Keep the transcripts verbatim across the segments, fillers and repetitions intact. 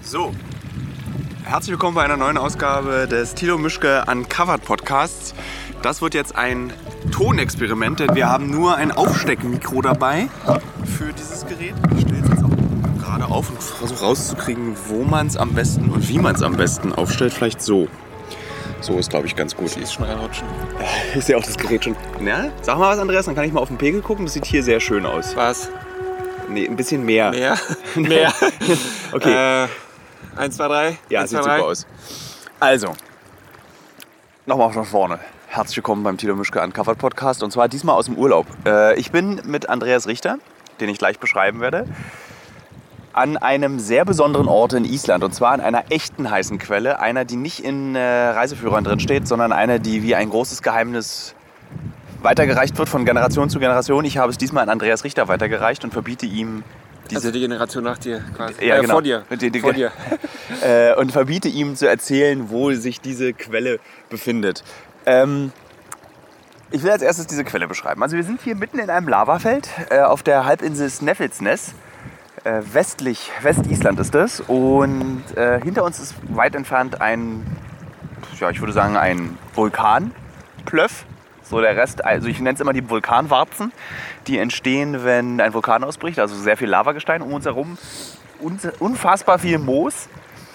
So, herzlich willkommen bei einer neuen Ausgabe des Thilo Mischke Uncovered Podcasts. Das wird jetzt ein Tonexperiment, denn wir haben nur ein Aufsteckmikro dabei für dieses Gerät. Ich stelle es jetzt auch gerade auf und versuche rauszukriegen, wo man es am besten und wie man es am besten aufstellt. Vielleicht so. So ist, glaube ich, ganz gut. Ich schon reinrutschen. Ich sehe auch das Gerät schon. Ja? Sag mal was, Andreas, dann kann ich mal auf den Pegel gucken. Das sieht hier sehr schön aus. Was? Nee, ein bisschen mehr. Mehr? Mehr. Okay. Äh, eins, zwei, drei. Ja, eins, sieht zwei, super drei. aus. Also, nochmal von vorne. Herzlich willkommen beim Thilo Mischke Uncovered Podcast und zwar diesmal aus dem Urlaub. Äh, ich bin mit Andreas Richter, den ich gleich beschreiben werde, an einem sehr besonderen Ort in Island und zwar an einer echten heißen Quelle. Einer, die nicht in äh, Reiseführern drin steht, sondern eine, die wie ein großes Geheimnis weitergereicht wird von Generation zu Generation. Ich habe es diesmal an Andreas Richter weitergereicht und verbiete ihm diese Also die Generation nach dir quasi. Ja, äh, genau. Vor dir. Die, die, vor dir. äh, und verbiete ihm zu erzählen, wo sich diese Quelle befindet. Ähm, ich will als erstes diese Quelle beschreiben. Also wir sind hier mitten in einem Lavafeld äh, auf der Halbinsel Snæfellsnes. Äh, westlich, Westisland ist es. Und äh, hinter uns ist weit entfernt ein, ja, ich würde sagen, ein Vulkanplöff. So der Rest, also ich nenne es immer die Vulkanwarzen, die entstehen, wenn ein Vulkan ausbricht, also sehr viel Lavagestein um uns herum, unfassbar viel Moos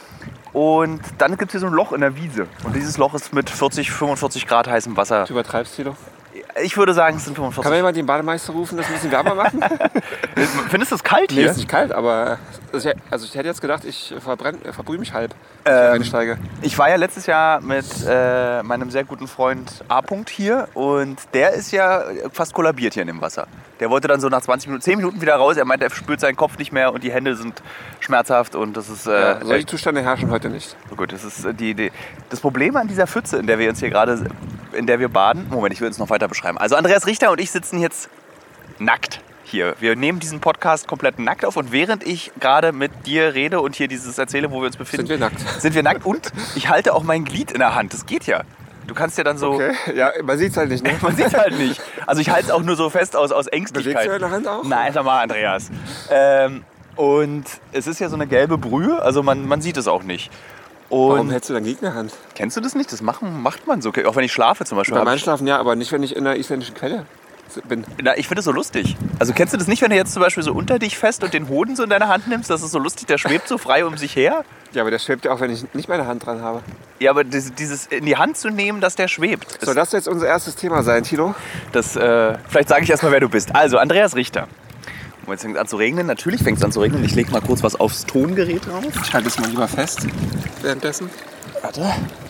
und dann gibt es hier so ein Loch in der Wiese und dieses Loch ist mit vierzig, fünfundvierzig Grad heißem Wasser. Du übertreibst hier doch. Ich würde sagen, es sind fünfundvierzig. Kann man jemand den Bademeister rufen, das ein bisschen wärmer machen? Findest du es kalt Nee, hier? ist nicht kalt, aber also ich, also ich hätte jetzt gedacht, ich verbrühe mich halb, Ähm, wenn ich einsteige. Ich war ja letztes Jahr mit äh, meinem sehr guten Freund A. hier und der ist ja fast kollabiert hier in dem Wasser. Der wollte dann so nach zwanzig Minuten, zehn Minuten wieder raus. Er meinte, er spürt seinen Kopf nicht mehr und die Hände sind schmerzhaft und das ist... Äh, Ja, solche Zustände herrschen heute nicht. Gut, das ist äh, die, die, das Problem an dieser Pfütze, in der wir uns hier gerade, in der wir baden... Moment, ich will es noch weiter beschreiben. Also Andreas Richter und ich sitzen jetzt nackt hier. Wir nehmen diesen Podcast komplett nackt auf und während ich gerade mit dir rede und hier dieses erzähle, wo wir uns befinden... Sind wir nackt. Sind wir nackt und ich halte auch mein Glied in der Hand. Das geht ja. Du kannst ja dann so... Okay, ja, man sieht es halt nicht, ne? Man sieht es halt nicht. Also ich halte es auch nur so fest aus, aus Ängstlichkeit. Bewegst du deine Hand auch? Nein, sag mal, Andreas. Ähm, und es ist ja so eine gelbe Brühe, also man, man sieht es auch nicht. Und Warum hältst du dein Glied in der Hand? kennst du das nicht? Das machen, macht man so. Auch wenn ich schlafe zum Beispiel. Beim hab ich- Einschlafen ja, aber nicht, wenn ich in einer isländischen Quelle bin. Na, ich finde es so lustig. Also kennst du das nicht, wenn du jetzt zum Beispiel so unter dich fest und den Hoden so in deine Hand nimmst? Das ist so lustig, der schwebt so frei um sich her. Ja, aber der schwebt ja auch, wenn ich nicht meine Hand dran habe. Ja, aber dieses, dieses in die Hand zu nehmen, dass der schwebt. Soll das jetzt unser erstes Thema sein, Thilo? Das, äh, vielleicht sage ich erstmal, wer du bist. Also, Andreas Richter. Und jetzt fängt es an zu regnen. Natürlich fängt es an zu regnen. Ich lege mal kurz was aufs Tongerät drauf. Ich halte es mal lieber fest währenddessen. Warte.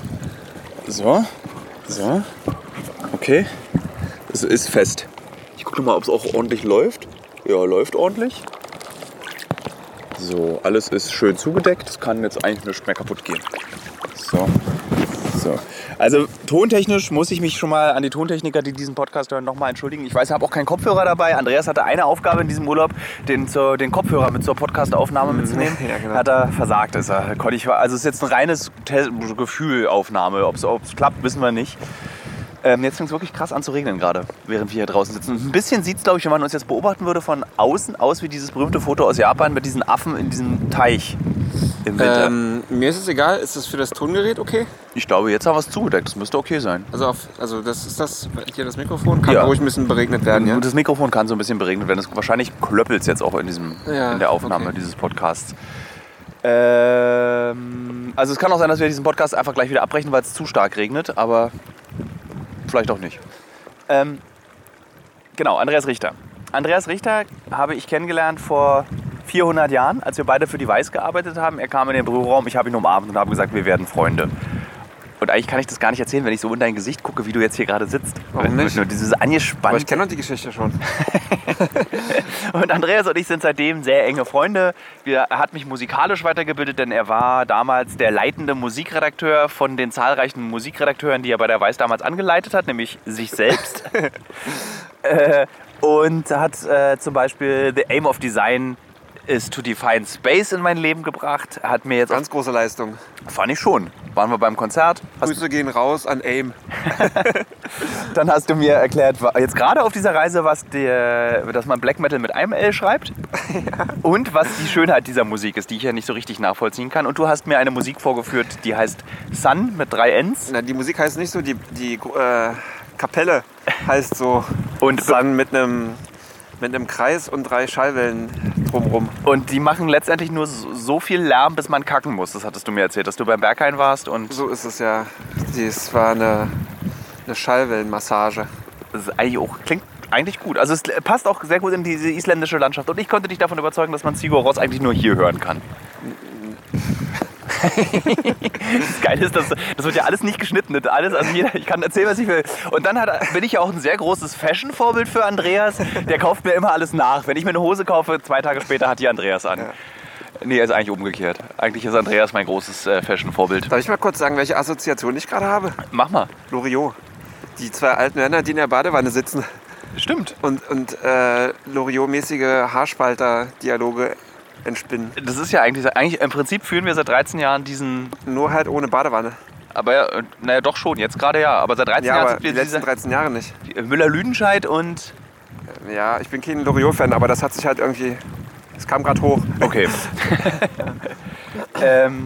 So. So. Okay. Es ist fest. Ich gucke mal, ob es auch ordentlich läuft. Ja, läuft ordentlich. So, alles ist schön zugedeckt. Es kann jetzt eigentlich nicht mehr kaputt gehen. So. So. Also tontechnisch muss ich mich schon mal an die Tontechniker, die diesen Podcast hören, nochmal entschuldigen. Ich weiß, ich habe auch keinen Kopfhörer dabei. Andreas hatte eine Aufgabe in diesem Urlaub, den, zur, den Kopfhörer mit zur Podcast-Aufnahme mitzunehmen. Ja, genau. Hat er versagt. Ist er. Konnte ich, also es ist jetzt ein reines Te- Gefühlaufnahme. Ob es klappt, wissen wir nicht. Ähm, jetzt fängt es wirklich krass an zu regnen gerade, während wir hier draußen sitzen. Ein bisschen sieht es, glaube ich, wenn man uns jetzt beobachten würde, von außen aus wie dieses berühmte Foto aus Japan mit diesen Affen in diesem Teich im Winter. Ähm, mir ist es egal, ist das für das Tongerät okay? Ich glaube, jetzt haben wir es zugedeckt. Das müsste okay sein. Also, auf, also das ist das hier das Mikrofon, kann Ja. ruhig ein bisschen beregnet werden, ja? Und das Mikrofon kann so ein bisschen beregnet werden. Das, wahrscheinlich klöppelt es jetzt auch in, diesem, Ja, in der Aufnahme okay. dieses Podcasts. Ähm, also es kann auch sein, dass wir diesen Podcast einfach gleich wieder abbrechen, weil es zu stark regnet, aber vielleicht auch nicht. Ähm, genau, Andreas Richter. Andreas Richter habe ich kennengelernt vor vierhundert Jahren, als wir beide für die Weiß gearbeitet haben. Er kam in den Büroraum, ich habe ihn umarmt und habe gesagt, wir werden Freunde. Und eigentlich kann ich das gar nicht erzählen, wenn ich so in dein Gesicht gucke, wie du jetzt hier gerade sitzt. Warum nicht? Nur dieses Aber angespannt. ich kenne doch die Geschichte schon. Und Andreas und ich sind seitdem sehr enge Freunde. Wir, er hat mich musikalisch weitergebildet, denn er war damals der leitende Musikredakteur von den zahlreichen Musikredakteuren, die er bei der Weiß damals angeleitet hat, nämlich sich selbst. äh, und hat äh, zum Beispiel The Aim of Design ist To Define Space in mein Leben gebracht. Hat mir jetzt Ganz große Leistung. Fand ich schon. Waren wir beim Konzert. Hast Grüße gehen raus an AIM. Dann hast du mir erklärt, jetzt gerade auf dieser Reise, was der, dass man Black Metal mit einem L schreibt. Ja. Und was die Schönheit dieser Musik ist, die ich ja nicht so richtig nachvollziehen kann. Und du hast mir eine Musik vorgeführt, die heißt Sun mit drei Ns. Na, die Musik heißt nicht so, die, die äh, Kapelle heißt so. Und Sun mit einem mit einem Kreis und drei Schallwellen drumrum. Und die machen letztendlich nur so viel Lärm, bis man kacken muss. Das hattest du mir erzählt, dass du beim Berghain warst. Und so ist es ja. Das war eine, eine Schallwellenmassage. Das ist eigentlich auch, klingt eigentlich gut. Also es passt auch sehr gut in diese isländische Landschaft. Und ich konnte dich davon überzeugen, dass man Sigur Rós eigentlich nur hier hören kann. Das Geile ist, das, das wird ja alles nicht geschnitten. Das alles, also jeder, ich kann erzählen, was ich will. Und dann hat, bin ich ja auch ein sehr großes Fashion-Vorbild für Andreas. Der kauft mir immer alles nach. Wenn ich mir eine Hose kaufe, zwei Tage später hat die Andreas an. Ja. Nee, ist eigentlich umgekehrt. Eigentlich ist Andreas mein großes äh, Fashion-Vorbild. Darf ich mal kurz sagen, welche Assoziation ich gerade habe? Mach mal. Loriot. Die zwei alten Männer, die in der Badewanne sitzen. Stimmt. Und, und äh, Loriot-mäßige Haarspalter-Dialoge entspinnen. Das ist ja eigentlich, eigentlich, im Prinzip führen wir seit dreizehn Jahren diesen... Nur halt ohne Badewanne. Aber ja, naja, doch schon, jetzt gerade ja. Aber seit dreizehn ja, Jahren aber sind wir die letzten diese, dreizehn Jahre nicht. Müller-Lüdenscheid und... Ja, ich bin kein Loriot-Fan, aber das hat sich halt irgendwie... Es kam gerade hoch. Okay. ähm,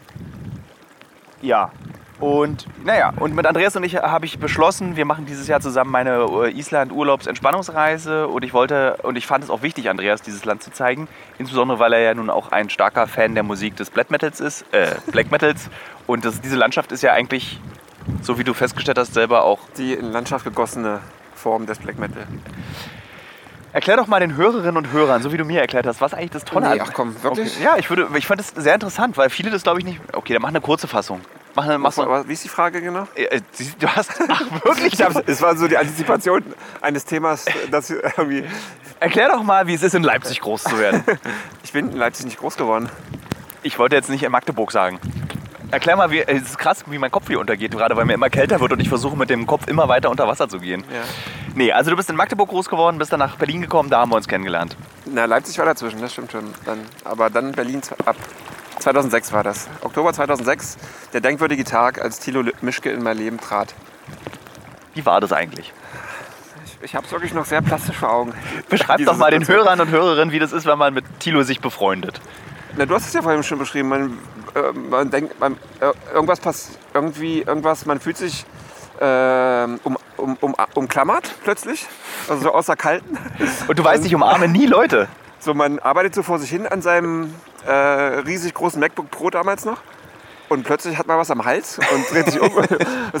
ja. Und naja, und mit Andreas und ich habe ich beschlossen, wir machen dieses Jahr zusammen meine Island-Urlaubs-Entspannungsreise und ich wollte und ich fand es auch wichtig, Andreas dieses Land zu zeigen, insbesondere weil er ja nun auch ein starker Fan der Musik des Black Metals ist, äh, Black Metals und das, diese Landschaft ist ja eigentlich, so wie du festgestellt hast, selber auch die in Landschaft gegossene Form des Black Metal. Erklär doch mal den Hörerinnen und Hörern, so wie du mir erklärt hast, was eigentlich das Tolle nee, ach komm, wirklich? Okay. Ja, ich, würde, ich fand das sehr interessant, weil viele das glaube ich nicht... Okay, dann mach eine kurze Fassung. Mach eine, mach mal. Wie ist die Frage genau? Äh, du hast... Ach, wirklich? Es war so die Antizipation eines Themas, das irgendwie... Erklär doch mal, wie es ist, in Leipzig groß zu werden. Ich bin in Leipzig nicht groß geworden. Ich wollte jetzt nicht in Magdeburg sagen. Erklär mal, wie, es ist krass, wie mein Kopf hier untergeht, gerade weil mir immer kälter wird und ich versuche mit dem Kopf immer weiter unter Wasser zu gehen. Ja. Nee, also du bist in Magdeburg groß geworden, bist dann nach Berlin gekommen, da haben wir uns kennengelernt. Na, Leipzig war dazwischen, das stimmt schon. Dann, aber dann Berlin ab zweitausendsechs war das. Oktober zweitausendsechs, der denkwürdige Tag, als Thilo Mischke in mein Leben trat. Wie war das eigentlich? Ich, ich habe es wirklich noch sehr plastisch vor Augen. Beschreib doch mal den Hörern und Hörerinnen, wie das ist, wenn man mit Thilo sich befreundet. Na, du hast es ja vorhin schon beschrieben. Man, äh, man denkt, man, äh, irgendwas passt, irgendwie, irgendwas, man fühlt sich äh, um, um, um, umklammert plötzlich, also so außer Kalten. Und du weißt, ich umarme nie Leute. So, man arbeitet so vor sich hin an seinem äh, riesig großen MacBook Pro damals noch. Und plötzlich hat man was am Hals und dreht sich um und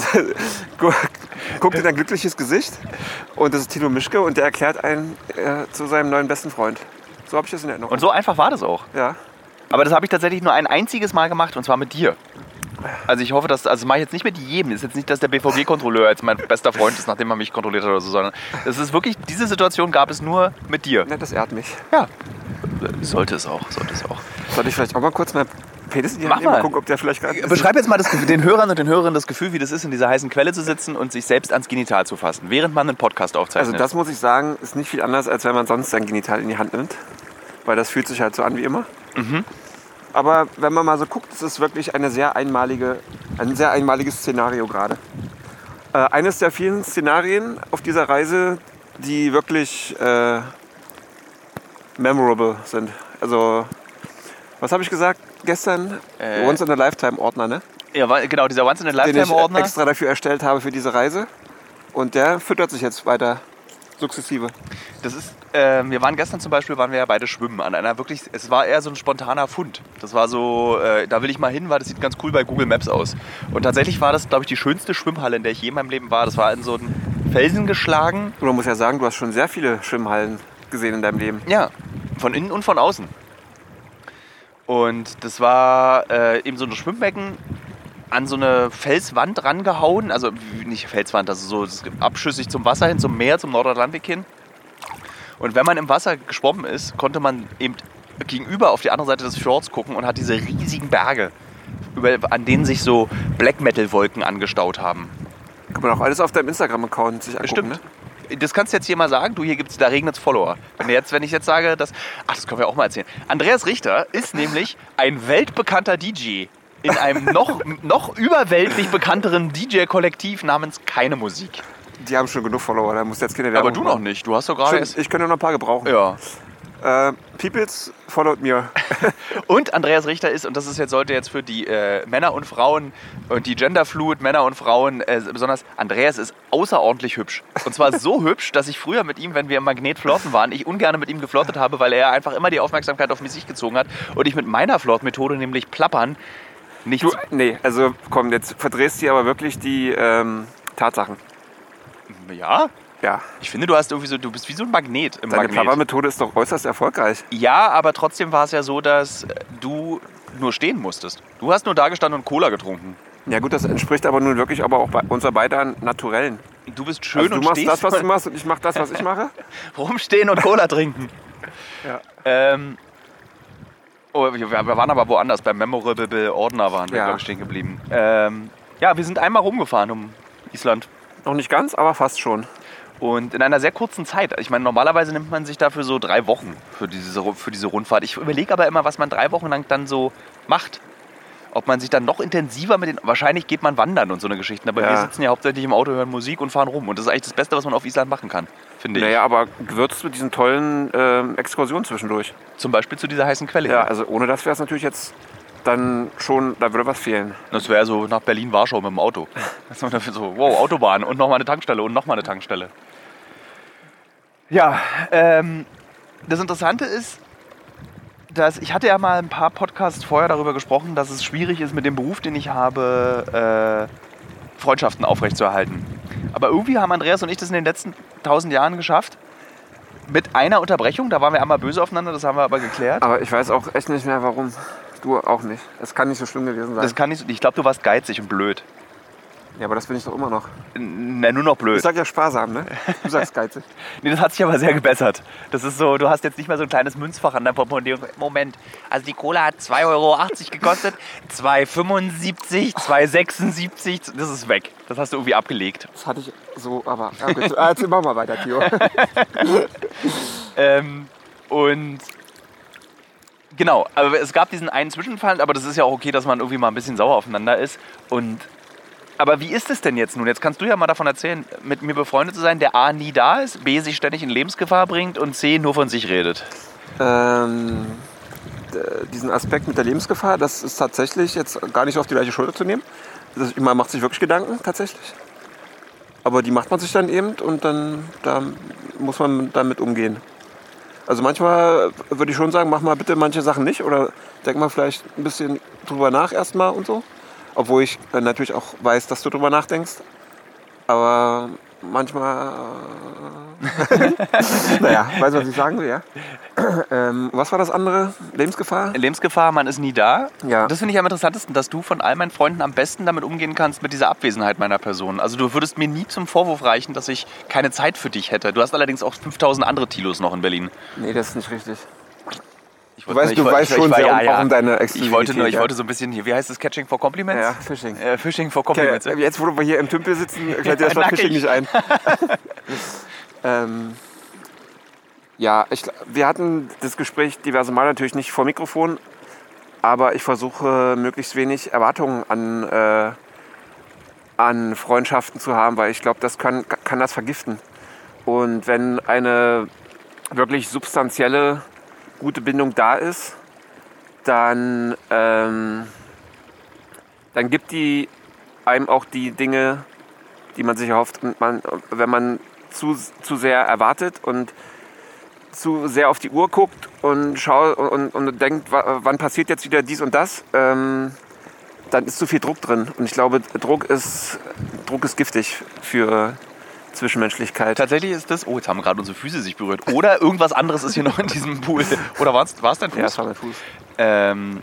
guckt in ein glückliches Gesicht. Und das ist Thilo Mischke und der erklärt einen äh, zu seinem neuen besten Freund. So habe ich das in Erinnerung. Und so einfach war das auch. Ja. Aber das habe ich tatsächlich nur ein einziges Mal gemacht und zwar mit dir. Also ich hoffe, dass, also das mache ich jetzt nicht mit jedem. Es ist jetzt nicht, dass der B V G-Kontrolleur jetzt mein bester Freund ist, nachdem er mich kontrolliert hat oder so, sondern es ist wirklich, diese Situation gab es nur mit dir. Ja, das ehrt mich. Ja. Sollte es auch, sollte es auch. Soll ich vielleicht auch mal kurz mal Penis in die Mach Hand nehmen mal. und gucken, ob der vielleicht gerade... Beschreib jetzt mal das, den Hörern und den Hörerinnen das Gefühl, wie das ist, in dieser heißen Quelle zu sitzen und sich selbst ans Genital zu fassen, während man einen Podcast aufzeichnet. Also das muss ich sagen, ist nicht viel anders, als wenn man sonst sein Genital in die Hand nimmt. Weil das fühlt sich halt so an wie immer. Mhm. Aber wenn man mal so guckt, ist es wirklich eine sehr einmalige, ein sehr einmaliges Szenario gerade. Äh, eines der vielen Szenarien auf dieser Reise, die wirklich äh, memorable sind. Also, was habe ich gesagt gestern? Äh, Once in a Lifetime Ordner, ne? Ja, genau, dieser Once in a Den Lifetime ich Ordner. extra dafür erstellt habe für diese Reise. Und der füttert sich jetzt weiter sukzessive. Das ist, äh, wir waren gestern zum Beispiel, waren wir ja beide schwimmen an einer wirklich, es war eher so ein spontaner Fund. Das war so, äh, da will ich mal hin, weil das sieht ganz cool bei Google Maps aus. Und tatsächlich war das, glaube ich, die schönste Schwimmhalle, in der ich je in meinem Leben war. Das war in so einen Felsen geschlagen. Und man muss ja sagen, du hast schon sehr viele Schwimmhallen gesehen in deinem Leben. Ja, von innen und von außen. Und das war äh, eben so ein Schwimmbecken an so eine Felswand rangehauen, also nicht Felswand, also so abschüssig zum Wasser hin, zum Meer, zum Nordatlantik hin. Und wenn man im Wasser geschwommen ist, konnte man eben gegenüber auf die andere Seite des Fjords gucken und hat diese riesigen Berge, über, an denen sich so Black Metal Wolken angestaut haben. Kann man auch alles auf deinem Instagram-Account sich angucken, Stimmt. ne? das kannst du jetzt hier mal sagen, du, hier gibt's, da regnet's Follower. Wenn, jetzt, wenn ich jetzt sage, dass, ach, das können wir auch mal erzählen. Andreas Richter ist nämlich ein weltbekannter D J in einem noch, noch überweltlich bekannteren D J-Kollektiv namens Keine Musik. Die haben schon genug Follower, da muss jetzt keine Werbung Aber du machen. noch nicht, du hast doch gerade... Stimmt, ich könnte noch ein paar gebrauchen. Ja. Äh, Peoples, followed mir. Und Andreas Richter ist, und das ist jetzt, sollte jetzt für die äh, Männer und Frauen und die Genderfluid Männer und Frauen äh, besonders, Andreas ist außerordentlich hübsch. Und zwar so hübsch, dass ich früher mit ihm, wenn wir im Magnet flotten waren, ich ungern mit ihm geflottet habe, weil er einfach immer die Aufmerksamkeit auf mich gezogen hat und ich mit meiner Flirtmethode, nämlich Plappern, nichts... Du, nee, also komm, jetzt verdrehst du aber wirklich die ähm, Tatsachen. Ja? Ja. Ich finde, du hast irgendwie so, du bist wie so ein Magnet im Deine Magnet. Plappermethode ist doch äußerst erfolgreich. Ja, aber trotzdem war es ja so, dass du nur stehen musstest. Du hast nur da gestanden und Cola getrunken. Ja gut, das entspricht aber nun wirklich aber auch bei unser beider Naturellen. Du bist schön Also du und machst stehst. das, was du machst und ich mach das, was ich mache. Rumstehen und Cola trinken. Ja. Ähm, oh, wir, wir waren aber woanders. Beim Memorable Ordner waren wir, Ja. glaube ich, stehen geblieben. Ähm, ja, wir sind einmal rumgefahren um Island. Noch nicht ganz, aber fast schon. Und in einer sehr kurzen Zeit. Ich meine, normalerweise nimmt man sich dafür so drei Wochen für diese, für diese Rundfahrt. Ich überlege aber immer, was man drei Wochen lang dann so macht. Ob man sich dann noch intensiver mit den... Wahrscheinlich geht man wandern und so eine Geschichte. Aber Ja. wir sitzen ja hauptsächlich im Auto, hören Musik und fahren rum. Und das ist eigentlich das Beste, was man auf Island machen kann, finde ich. Naja, aber gewürzt mit diesen tollen ähm, Exkursionen zwischendurch. Zum Beispiel zu dieser heißen Quelle. Ja, also ohne das wäre es natürlich jetzt dann schon, da würde was fehlen. Das wäre so nach Berlin-Warschau mit dem Auto. Das war dafür so, wow, Autobahn und nochmal eine Tankstelle und nochmal eine Tankstelle. Ja, ähm, das Interessante ist, dass ich hatte ja mal ein paar Podcasts vorher darüber gesprochen, dass es schwierig ist, mit dem Beruf, den ich habe, äh, Freundschaften aufrechtzuerhalten. Aber irgendwie haben Andreas und ich das in den letzten tausend Jahren geschafft. Mit einer Unterbrechung, da waren wir einmal böse aufeinander, das haben wir aber geklärt. Aber ich weiß auch echt nicht mehr, warum. Du auch nicht. Es kann nicht so schlimm gewesen sein. Das kann nicht, ich glaube, du warst geizig und blöd. Ja, aber das bin ich doch immer noch. Na, nur noch blöd. Ich sag ja sparsam, ne? Du sagst geizig. Nee, das hat sich aber sehr gebessert. Das ist so, du hast jetzt nicht mehr so ein kleines Münzfach an deinem Portemonnaie. Moment, also die Cola hat zwei Euro achtzig gekostet, zwei Euro fünfundsiebzig, zwei Euro sechsundsiebzig, das ist weg. Das hast du irgendwie abgelegt. Das hatte ich so, aber... Ja, gut. Ah, jetzt machen wir weiter, Theo. ähm, und... Genau, aber es gab diesen einen Zwischenfall, aber das ist ja auch okay, dass man irgendwie mal ein bisschen sauer aufeinander ist. Und... Aber wie ist es denn jetzt nun? Jetzt kannst du ja mal davon erzählen, mit mir befreundet zu sein, der A nie da ist, B sich ständig in Lebensgefahr bringt und C nur von sich redet. Ähm, d- diesen Aspekt mit der Lebensgefahr, das ist tatsächlich jetzt gar nicht so auf die gleiche Schulter zu nehmen. Das, man macht sich wirklich Gedanken, tatsächlich. Aber die macht man sich dann eben und dann da muss man damit umgehen. Also manchmal würde ich schon sagen, mach mal bitte manche Sachen nicht oder denk mal vielleicht ein bisschen drüber nach erstmal und so. Obwohl ich äh, natürlich auch weiß, dass du drüber nachdenkst. Aber manchmal... Äh, naja, weißt du, was ich sagen will, ja? ähm, was war das andere? Lebensgefahr? Lebensgefahr, man ist nie da. Ja. Das finde ich am interessantesten, dass du von all meinen Freunden am besten damit umgehen kannst, mit dieser Abwesenheit meiner Person. Also du würdest mir nie zum Vorwurf reichen, dass ich keine Zeit für dich hätte. Du hast allerdings auch fünftausend andere Tilos noch in Berlin. Nee, das ist nicht richtig. Ich Du wollte- weißt, ich du wollte- weißt ich- schon ich war- sehr ja, um, ja. auch um deine Ich Exklusivität. wollte nur, ich ja. wollte so ein bisschen hier, wie heißt das, Catching for Compliments? Ja, Fishing. Äh, Fishing for Okay, Compliments. jetzt, wo wir hier im Tümpel sitzen, fällt dir das Wort Nackig. Fishing nicht ein. ähm, ja, ich, wir hatten das Gespräch diverse Mal natürlich nicht vor Mikrofon, aber ich versuche möglichst wenig Erwartungen an, äh, an Freundschaften zu haben, weil ich glaube, das kann, kann das vergiften. Und wenn eine wirklich substanzielle, gute Bindung da ist, dann, ähm, dann gibt die einem auch die Dinge, die man sich erhofft. Und man, wenn man zu, zu sehr erwartet und zu sehr auf die Uhr guckt und schaut und, und denkt, wa- wann passiert jetzt wieder dies und das, ähm, dann ist zu viel Druck drin. Und ich glaube, Druck ist, Druck ist giftig für Zwischenmenschlichkeit. Tatsächlich ist das, oh, jetzt haben gerade unsere Füße sich berührt. Oder irgendwas anderes ist hier noch in diesem Pool. Oder war es dein Fuß? Ja, das war mein Fuß. Ähm,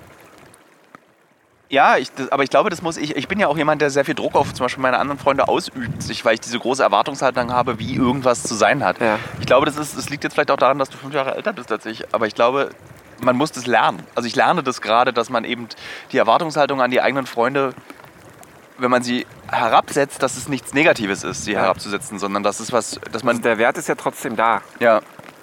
ja, ich, das, aber ich glaube, das muss ich. Ich bin ja auch jemand, der sehr viel Druck auf zum Beispiel meine anderen Freunde ausübt, sich, weil ich diese große Erwartungshaltung habe, wie irgendwas zu sein hat. Ja. Ich glaube, das, ist, das liegt jetzt vielleicht auch daran, dass du fünf Jahre älter bist als ich. Aber ich glaube, man muss das lernen. Also ich lerne das gerade, dass man eben die Erwartungshaltung an die eigenen Freunde wenn man sie herabsetzt, dass es nichts Negatives ist, sie Ja. herabzusetzen, sondern das ist was, dass man... Also der Wert ist ja trotzdem da. ja.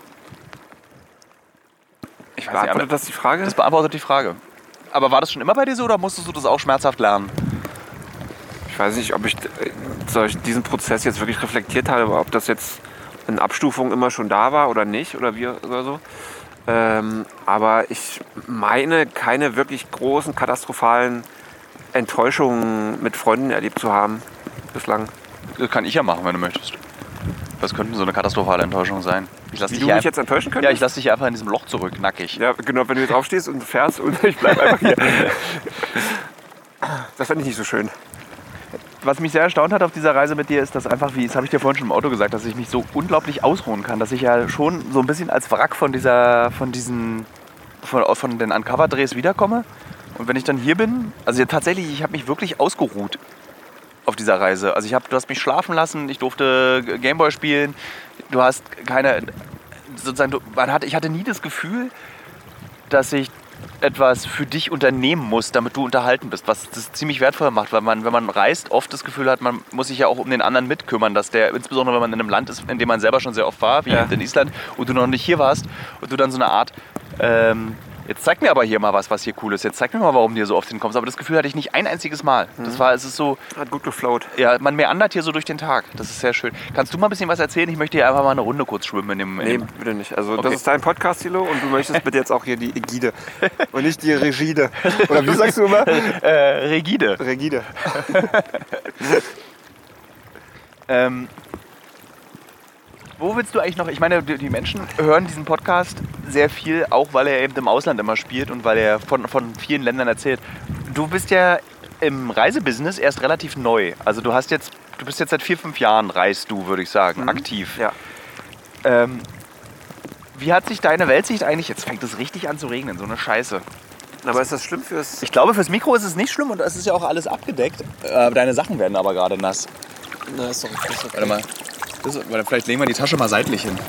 Ich weiß nicht, aber Beantwortet das die Frage? das beantwortet die Frage. Aber war das schon immer bei dir so oder musstest du das auch schmerzhaft lernen? Ich weiß nicht, ob ich äh, solch- diesen Prozess jetzt wirklich reflektiert habe, ob das jetzt in Abstufung immer schon da war oder nicht oder wie oder so. Ähm, aber ich meine, keine wirklich großen, katastrophalen Enttäuschungen mit Freunden erlebt zu haben bislang. Das kann ich ja machen, wenn du möchtest. Das könnte so eine katastrophale Enttäuschung sein. Ich lass Wie dich du hier mich ein- jetzt enttäuschen Ja, könntest? ich lasse dich hier einfach in diesem Loch zurück, nackig. Ja, genau, wenn du jetzt aufstehst und fährst und ich bleibe einfach hier. Das fände ich nicht so schön. Was mich sehr erstaunt hat auf dieser Reise mit dir, ist, dass einfach, wie das habe ich dir vorhin schon im Auto gesagt, dass ich mich so unglaublich ausruhen kann, dass ich ja schon so ein bisschen als Wrack von dieser, von diesen, von, von den Uncover-Drehs wiederkomme. Und wenn ich dann hier bin, also ja, tatsächlich, ich habe mich wirklich ausgeruht auf dieser Reise. Also ich habe, du hast mich schlafen lassen, ich durfte Gameboy spielen, du hast keine, sozusagen, du, man hat, ich hatte nie das Gefühl, dass ich etwas für dich unternehmen muss, damit du unterhalten bist, was das ziemlich wertvoll macht, weil man, wenn man reist, oft das Gefühl hat, man muss sich ja auch um den anderen mitkümmern, dass der, insbesondere wenn man in einem Land ist, in dem man selber schon sehr oft war, wie Ja. in Island, und du noch nicht hier warst und du dann so eine Art, ähm, jetzt zeig mir aber hier mal was, was hier cool ist, jetzt zeig mir mal, warum du hier so oft hinkommst, aber das Gefühl hatte ich nicht ein einziges Mal. Das war, es ist so, Hat gut geflowt. ja, man meandert hier so durch den Tag, das ist sehr schön. Kannst du mal ein bisschen was erzählen? Ich möchte hier einfach mal eine Runde kurz schwimmen in dem, in Nee, dem bitte nicht. Also Okay. das ist dein Podcast, Thilo, und du möchtest bitte jetzt auch hier die Ägide und nicht die Regide. Oder wie sagst du immer? äh, Regide. Regide. Ähm, wo willst du eigentlich noch? Ich meine, die die Menschen hören diesen Podcast sehr viel, auch weil er eben im Ausland immer spielt und weil er von, von vielen Ländern erzählt. Du bist ja im Reisebusiness erst relativ neu. Also du hast jetzt, du bist jetzt seit vier, fünf Jahren reist du, würde ich sagen, aktiv. Ja. Ähm, wie hat sich deine Weltsicht eigentlich, jetzt fängt es richtig an zu regnen, so eine Scheiße. Aber ist das schlimm fürs... Ich glaube, fürs Mikro ist es nicht schlimm und es ist ja auch alles abgedeckt. Äh, deine Sachen werden aber gerade nass. Na, ist doch, ist doch Warte mal. Das, warte, vielleicht legen wir die Tasche mal seitlich hin.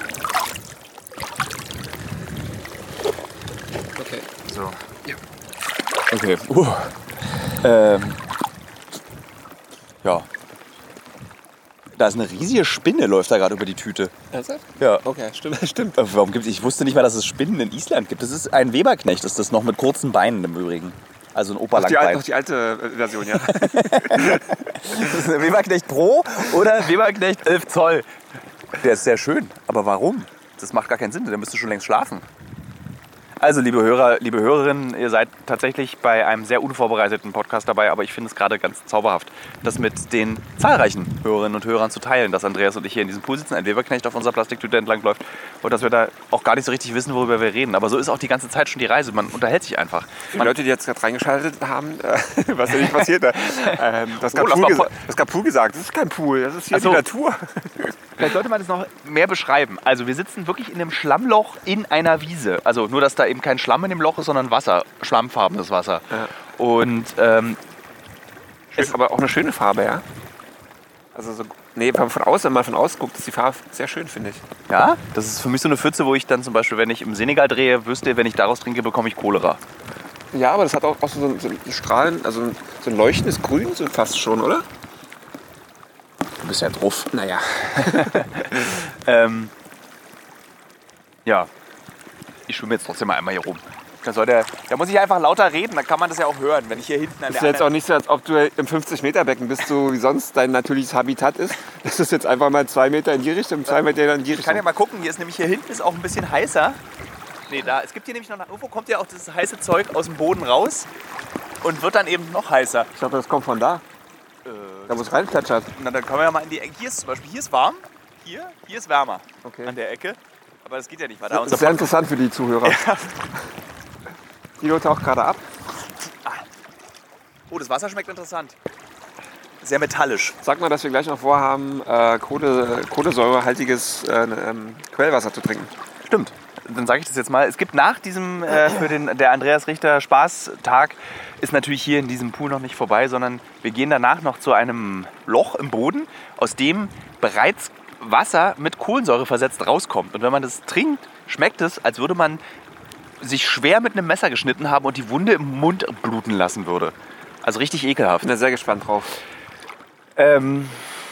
okay. So. Okay. Uh. Ähm. Ja. Da ist eine riesige Spinne, läuft da gerade über die Tüte. Ernsthaft? Ja. Okay, stimmt, stimmt. Äh, Warum gibt Ich wusste nicht mal, dass es Spinnen in Island gibt. Das ist ein Weberknecht, ist das noch mit kurzen Beinen im Übrigen. Also ein Noch die, al- Oberlangbein. noch die alte äh, Version, ja. Das ist eine Weberknecht Pro oder Weberknecht elf Zoll. Der ist sehr schön. Aber warum? Das macht gar keinen Sinn. Der müsste schon längst schlafen. Also, liebe Hörer, liebe Hörerinnen, ihr seid tatsächlich bei einem sehr unvorbereiteten Podcast dabei, aber ich finde es gerade ganz zauberhaft, das mit den zahlreichen Hörerinnen und Hörern zu teilen, dass Andreas und ich hier in diesem Pool sitzen, ein Weberknecht auf unserer Plastiktüte entlangläuft und dass wir da auch gar nicht so richtig wissen, worüber wir reden. Aber so ist auch die ganze Zeit schon die Reise. Man unterhält sich einfach. Die Leute, die jetzt gerade reingeschaltet haben, äh, was ja nicht passiert, äh, ähm, das, Oh, lass Pool mal gesa- po- das gab Pool gesagt. Das ist kein Pool, das ist hier Ach so. die Natur. Vielleicht sollte man das noch mehr beschreiben. Also wir sitzen wirklich in einem Schlammloch in einer Wiese. Also nur, dass da eben kein Schlamm in dem Loch ist, sondern Wasser, schlammfarbenes Wasser. Ja. Und ähm, Ist aber auch eine schöne Farbe, ja? Also so, nee, wenn man von außen, wenn man von außen guckt, ist die Farbe sehr schön, finde ich. ja, das ist für mich so eine Pfütze, wo ich dann zum Beispiel, wenn ich im Senegal drehe, wüsste, wenn ich daraus trinke, bekomme ich Cholera. Ja, aber das hat auch, auch so, ein, so ein Strahlen, also ein, so ein leuchtendes Grün, so fast schon, oder? Du bist ja drauf. Naja. Ähm, ja, ich schwimme jetzt trotzdem mal einmal hier rum. Da, soll der, da muss ich einfach lauter reden, dann kann man das ja auch hören, wenn ich hier hinten an Ist der ja jetzt auch anderen... nicht so, als ob du im fünfzig-Meter-Becken bist, so wie sonst dein natürliches Habitat ist. Das ist jetzt einfach mal zwei Meter in die Richtung, zwei Meter in die Ich kann ja Richtung. mal gucken, hier ist nämlich hier hinten ist auch ein bisschen heißer. Nee, da, es gibt hier nämlich noch, irgendwo kommt ja auch das heiße Zeug aus dem Boden raus und wird dann eben noch heißer. Ich dachte, das kommt von da. Äh, Da wo es reinplätschert. Na, dann können wir ja mal in die Ecke. Hier ist zum Beispiel, hier ist warm, hier, hier ist wärmer Okay. an der Ecke. Aber das geht ja nicht weiter. Das ist sehr interessant für die Zuhörer. Die Leute auch gerade ab. Oh, das Wasser schmeckt interessant. Sehr metallisch. Sag mal, dass wir gleich noch vorhaben, äh, Kohle, kohlensäurehaltiges äh, ähm, Quellwasser zu trinken. Stimmt. Dann sage ich das jetzt mal. Es gibt nach diesem, äh, für den der Andreas Richter Spaßtag, ist natürlich hier in diesem Pool noch nicht vorbei, sondern wir gehen danach noch zu einem Loch im Boden, aus dem bereits Wasser mit Kohlensäure versetzt rauskommt. Und wenn man das trinkt, schmeckt es, als würde man sich schwer mit einem Messer geschnitten haben und die Wunde im Mund bluten lassen würde. Also richtig ekelhaft. Bin da sehr gespannt drauf. Ähm...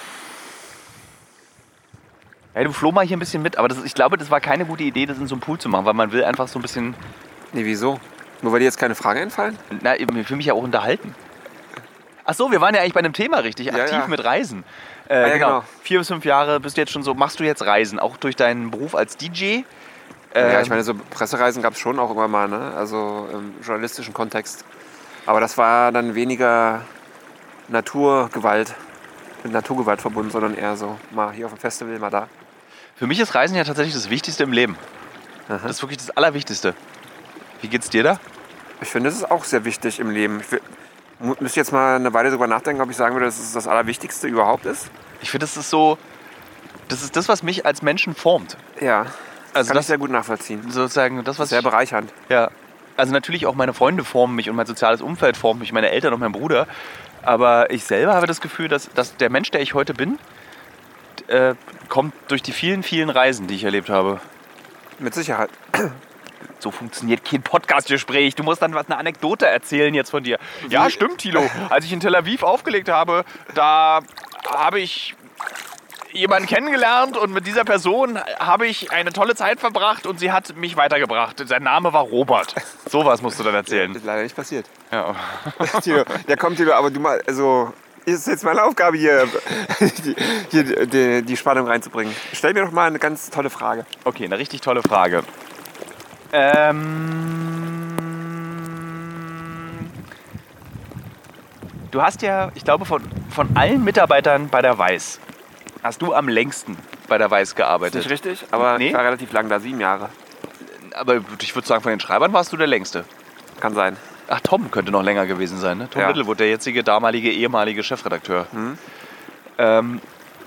Ja, du floh mal hier ein bisschen mit, aber das, ich glaube, das war keine gute Idee, das in so einem Pool zu machen, weil man will einfach so ein bisschen... Nee, wieso? Nur weil dir jetzt keine Fragen einfallen? Na, ich will mich ja auch unterhalten. Ach so, wir waren ja eigentlich bei einem Thema richtig, Ja, aktiv ja. mit Reisen. Äh, Ah, ja, genau. genau. Vier bis fünf Jahre bist du jetzt schon so, machst du jetzt Reisen, auch durch deinen Beruf als D J? Ja, Ähm, ich meine, so Pressereisen gab es schon auch irgendwann mal, ne? Also im journalistischen Kontext. Aber das war dann weniger Naturgewalt, mit Naturgewalt verbunden, sondern eher so mal hier auf dem Festival, mal da. Für mich ist Reisen ja tatsächlich das Wichtigste im Leben. Aha. Das ist wirklich das Allerwichtigste. Wie geht's dir da? Ich finde, das ist auch sehr wichtig im Leben. Ich will, mu- müsste jetzt mal eine Weile drüber nachdenken, ob ich sagen würde, dass es das Allerwichtigste überhaupt ist. Ich finde, das ist so, das ist das, was mich als Menschen formt. Ja, Also kann das ich sehr gut nachvollziehen. sozusagen das, was Sehr ich, bereichernd. ja. Also natürlich auch meine Freunde formen mich und mein soziales Umfeld formt mich, meine Eltern und mein Bruder. Aber ich selber habe das Gefühl, dass, dass der Mensch, der ich heute bin, äh, kommt durch die vielen, vielen Reisen, die ich erlebt habe. Mit Sicherheit. So funktioniert kein Podcastgespräch. Du musst dann was eine Anekdote erzählen jetzt von dir. Ja, stimmt, Thilo. Als ich in Tel Aviv aufgelegt habe, da habe ich jemanden kennengelernt und mit dieser Person habe ich eine tolle Zeit verbracht und sie hat mich weitergebracht. Sein Name war Robert. Sowas musst du dann Das erzählen. ist leider nicht passiert. Ja. Tilo, ja komm Tilo, aber du mal, also ist jetzt meine Aufgabe hier, die, hier die, die Spannung reinzubringen. Stell mir doch mal eine ganz tolle Frage. Okay, eine richtig tolle Frage. Ähm, du hast ja, ich glaube, von, von allen Mitarbeitern bei der Weiß hast du am längsten bei der Weiß Ist gearbeitet. nicht richtig, aber Nee. ich war relativ lang da, sieben Jahre. Aber ich würde sagen, von den Schreibern warst du der längste. Kann sein. Ach, Tom könnte noch länger gewesen sein, ne? Tom Ja. Littlewood, der jetzige, damalige, ehemalige Chefredakteur. Mhm. Ähm,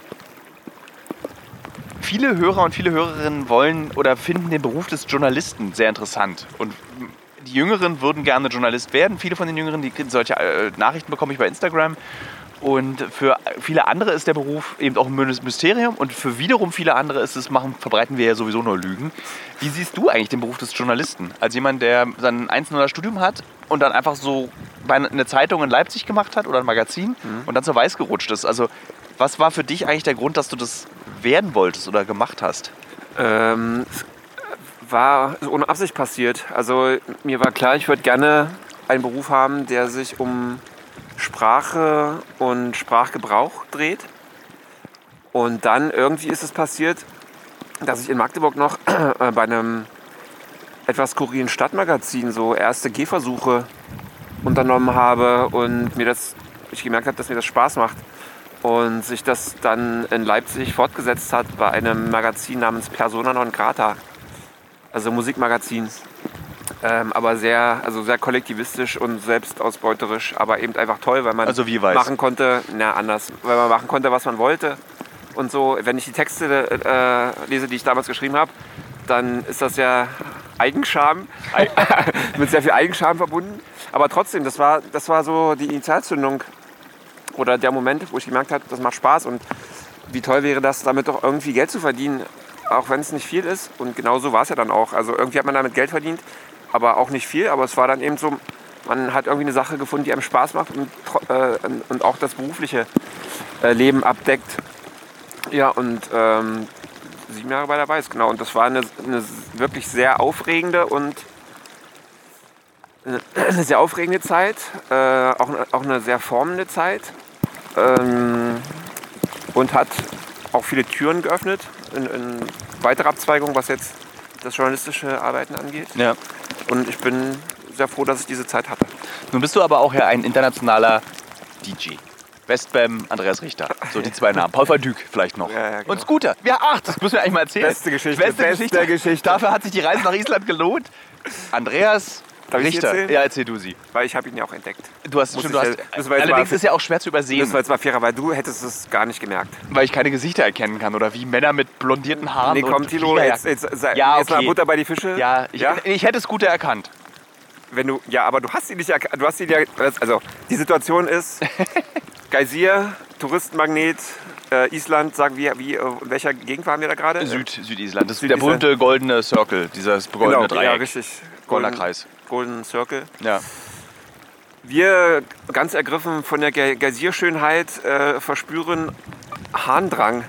viele Hörer und viele Hörerinnen wollen oder finden den Beruf des Journalisten sehr interessant. Und die Jüngeren würden gerne Journalist werden. Viele von den Jüngeren, die solche äh, Nachrichten bekomme ich bei Instagram. Und für viele andere ist der Beruf eben auch ein Mysterium. Und für wiederum viele andere ist es, machen, verbreiten wir ja sowieso nur Lügen. Wie siehst du eigentlich den Beruf des Journalisten? Als jemand, der sein eins null Studium hat und dann einfach so bei eine Zeitung in Leipzig gemacht hat oder ein Magazin Mhm. und dann zur Weiß gerutscht ist. Also was war für dich eigentlich der Grund, dass du das werden wolltest oder gemacht hast? Ähm, es war ohne Absicht passiert. Also mir war klar, ich würde gerne einen Beruf haben, der sich um Sprache und Sprachgebrauch dreht. Und dann irgendwie ist es passiert, dass ich in Magdeburg noch äh, bei einem etwas skurrilen Stadtmagazin so erste Gehversuche unternommen habe und mir das, ich gemerkt habe, dass mir das Spaß macht. Und sich das dann in Leipzig fortgesetzt hat bei einem Magazin namens Persona non grata, also Musikmagazin. Ähm, aber sehr, also sehr kollektivistisch und selbstausbeuterisch, aber eben einfach toll, weil man Also wie Weiß? machen konnte, na anders, weil man machen konnte, was man wollte. Und so, wenn ich die Texte äh, lese, die ich damals geschrieben habe, dann ist das ja Eigenscham, mit sehr viel Eigenscham verbunden. Aber trotzdem, das war, das war so die Initialzündung oder der Moment, wo ich gemerkt habe, das macht Spaß und wie toll wäre das, damit doch irgendwie Geld zu verdienen, auch wenn es nicht viel ist. Und genau so war es ja dann auch. Also irgendwie hat man damit Geld verdient, aber auch nicht viel. Aber es war dann eben so, man hat irgendwie eine Sache gefunden, die einem Spaß macht und, äh, und auch das berufliche äh, Leben abdeckt. Ja, und ähm, sieben Jahre bei der Weiß, genau. Und das war eine, eine wirklich sehr aufregende und eine sehr aufregende Zeit, äh, auch, auch eine sehr formende Zeit ähm, und hat auch viele Türen geöffnet in, in weitere Abzweigungen, was jetzt das journalistische Arbeiten angeht. Ja. Und ich bin sehr froh, dass ich diese Zeit hatte. Nun bist du aber auch ja ein internationaler D J. Westbam, Andreas Richter. So die zwei Namen. Paul van Dyk vielleicht noch. Ja, ja, genau. Und Scooter. Ja, ach, das müssen wir eigentlich mal erzählen. Beste Geschichte, Beste, beste Geschichte. Geschichte. Dafür hat sich die Reise nach Island gelohnt. Andreas Darf ich sie Richter. erzählen? Ja, erzähl du sie. Weil ich habe ihn ja auch entdeckt. Du hast, Muss stimmt, ich du jetzt- hast müssen wir jetzt allerdings mal- ist ja auch schwer zu übersehen, Das war jetzt mal fairer, weil du hättest es gar nicht gemerkt. weil ich keine Gesichter erkennen kann oder wie Männer mit blondierten Haaren Nee, komm, und Tilo, jetzt, Fliegerjacken. jetzt, jetzt, Ja, jetzt mal okay. Butter bei die Fische. Ja, ich, ja? ich hätte Scooter erkannt. Wenn du, ja, aber du hast ihn nicht erkannt. Du hast ihn ja, also die Situation ist, Geysir, Touristenmagnet, äh, Island, sagen wir, wie, äh, in welcher Gegend waren wir da gerade? Süd, Südisland. Das ist der Südisland. berühmte goldene Circle, dieses goldene Genau, Dreieck. ja, richtig. Goldener Golden- Kreis. Golden Circle. Ja. Wir, ganz ergriffen von der Ge- Geysirschönheit, äh, verspüren Harndrang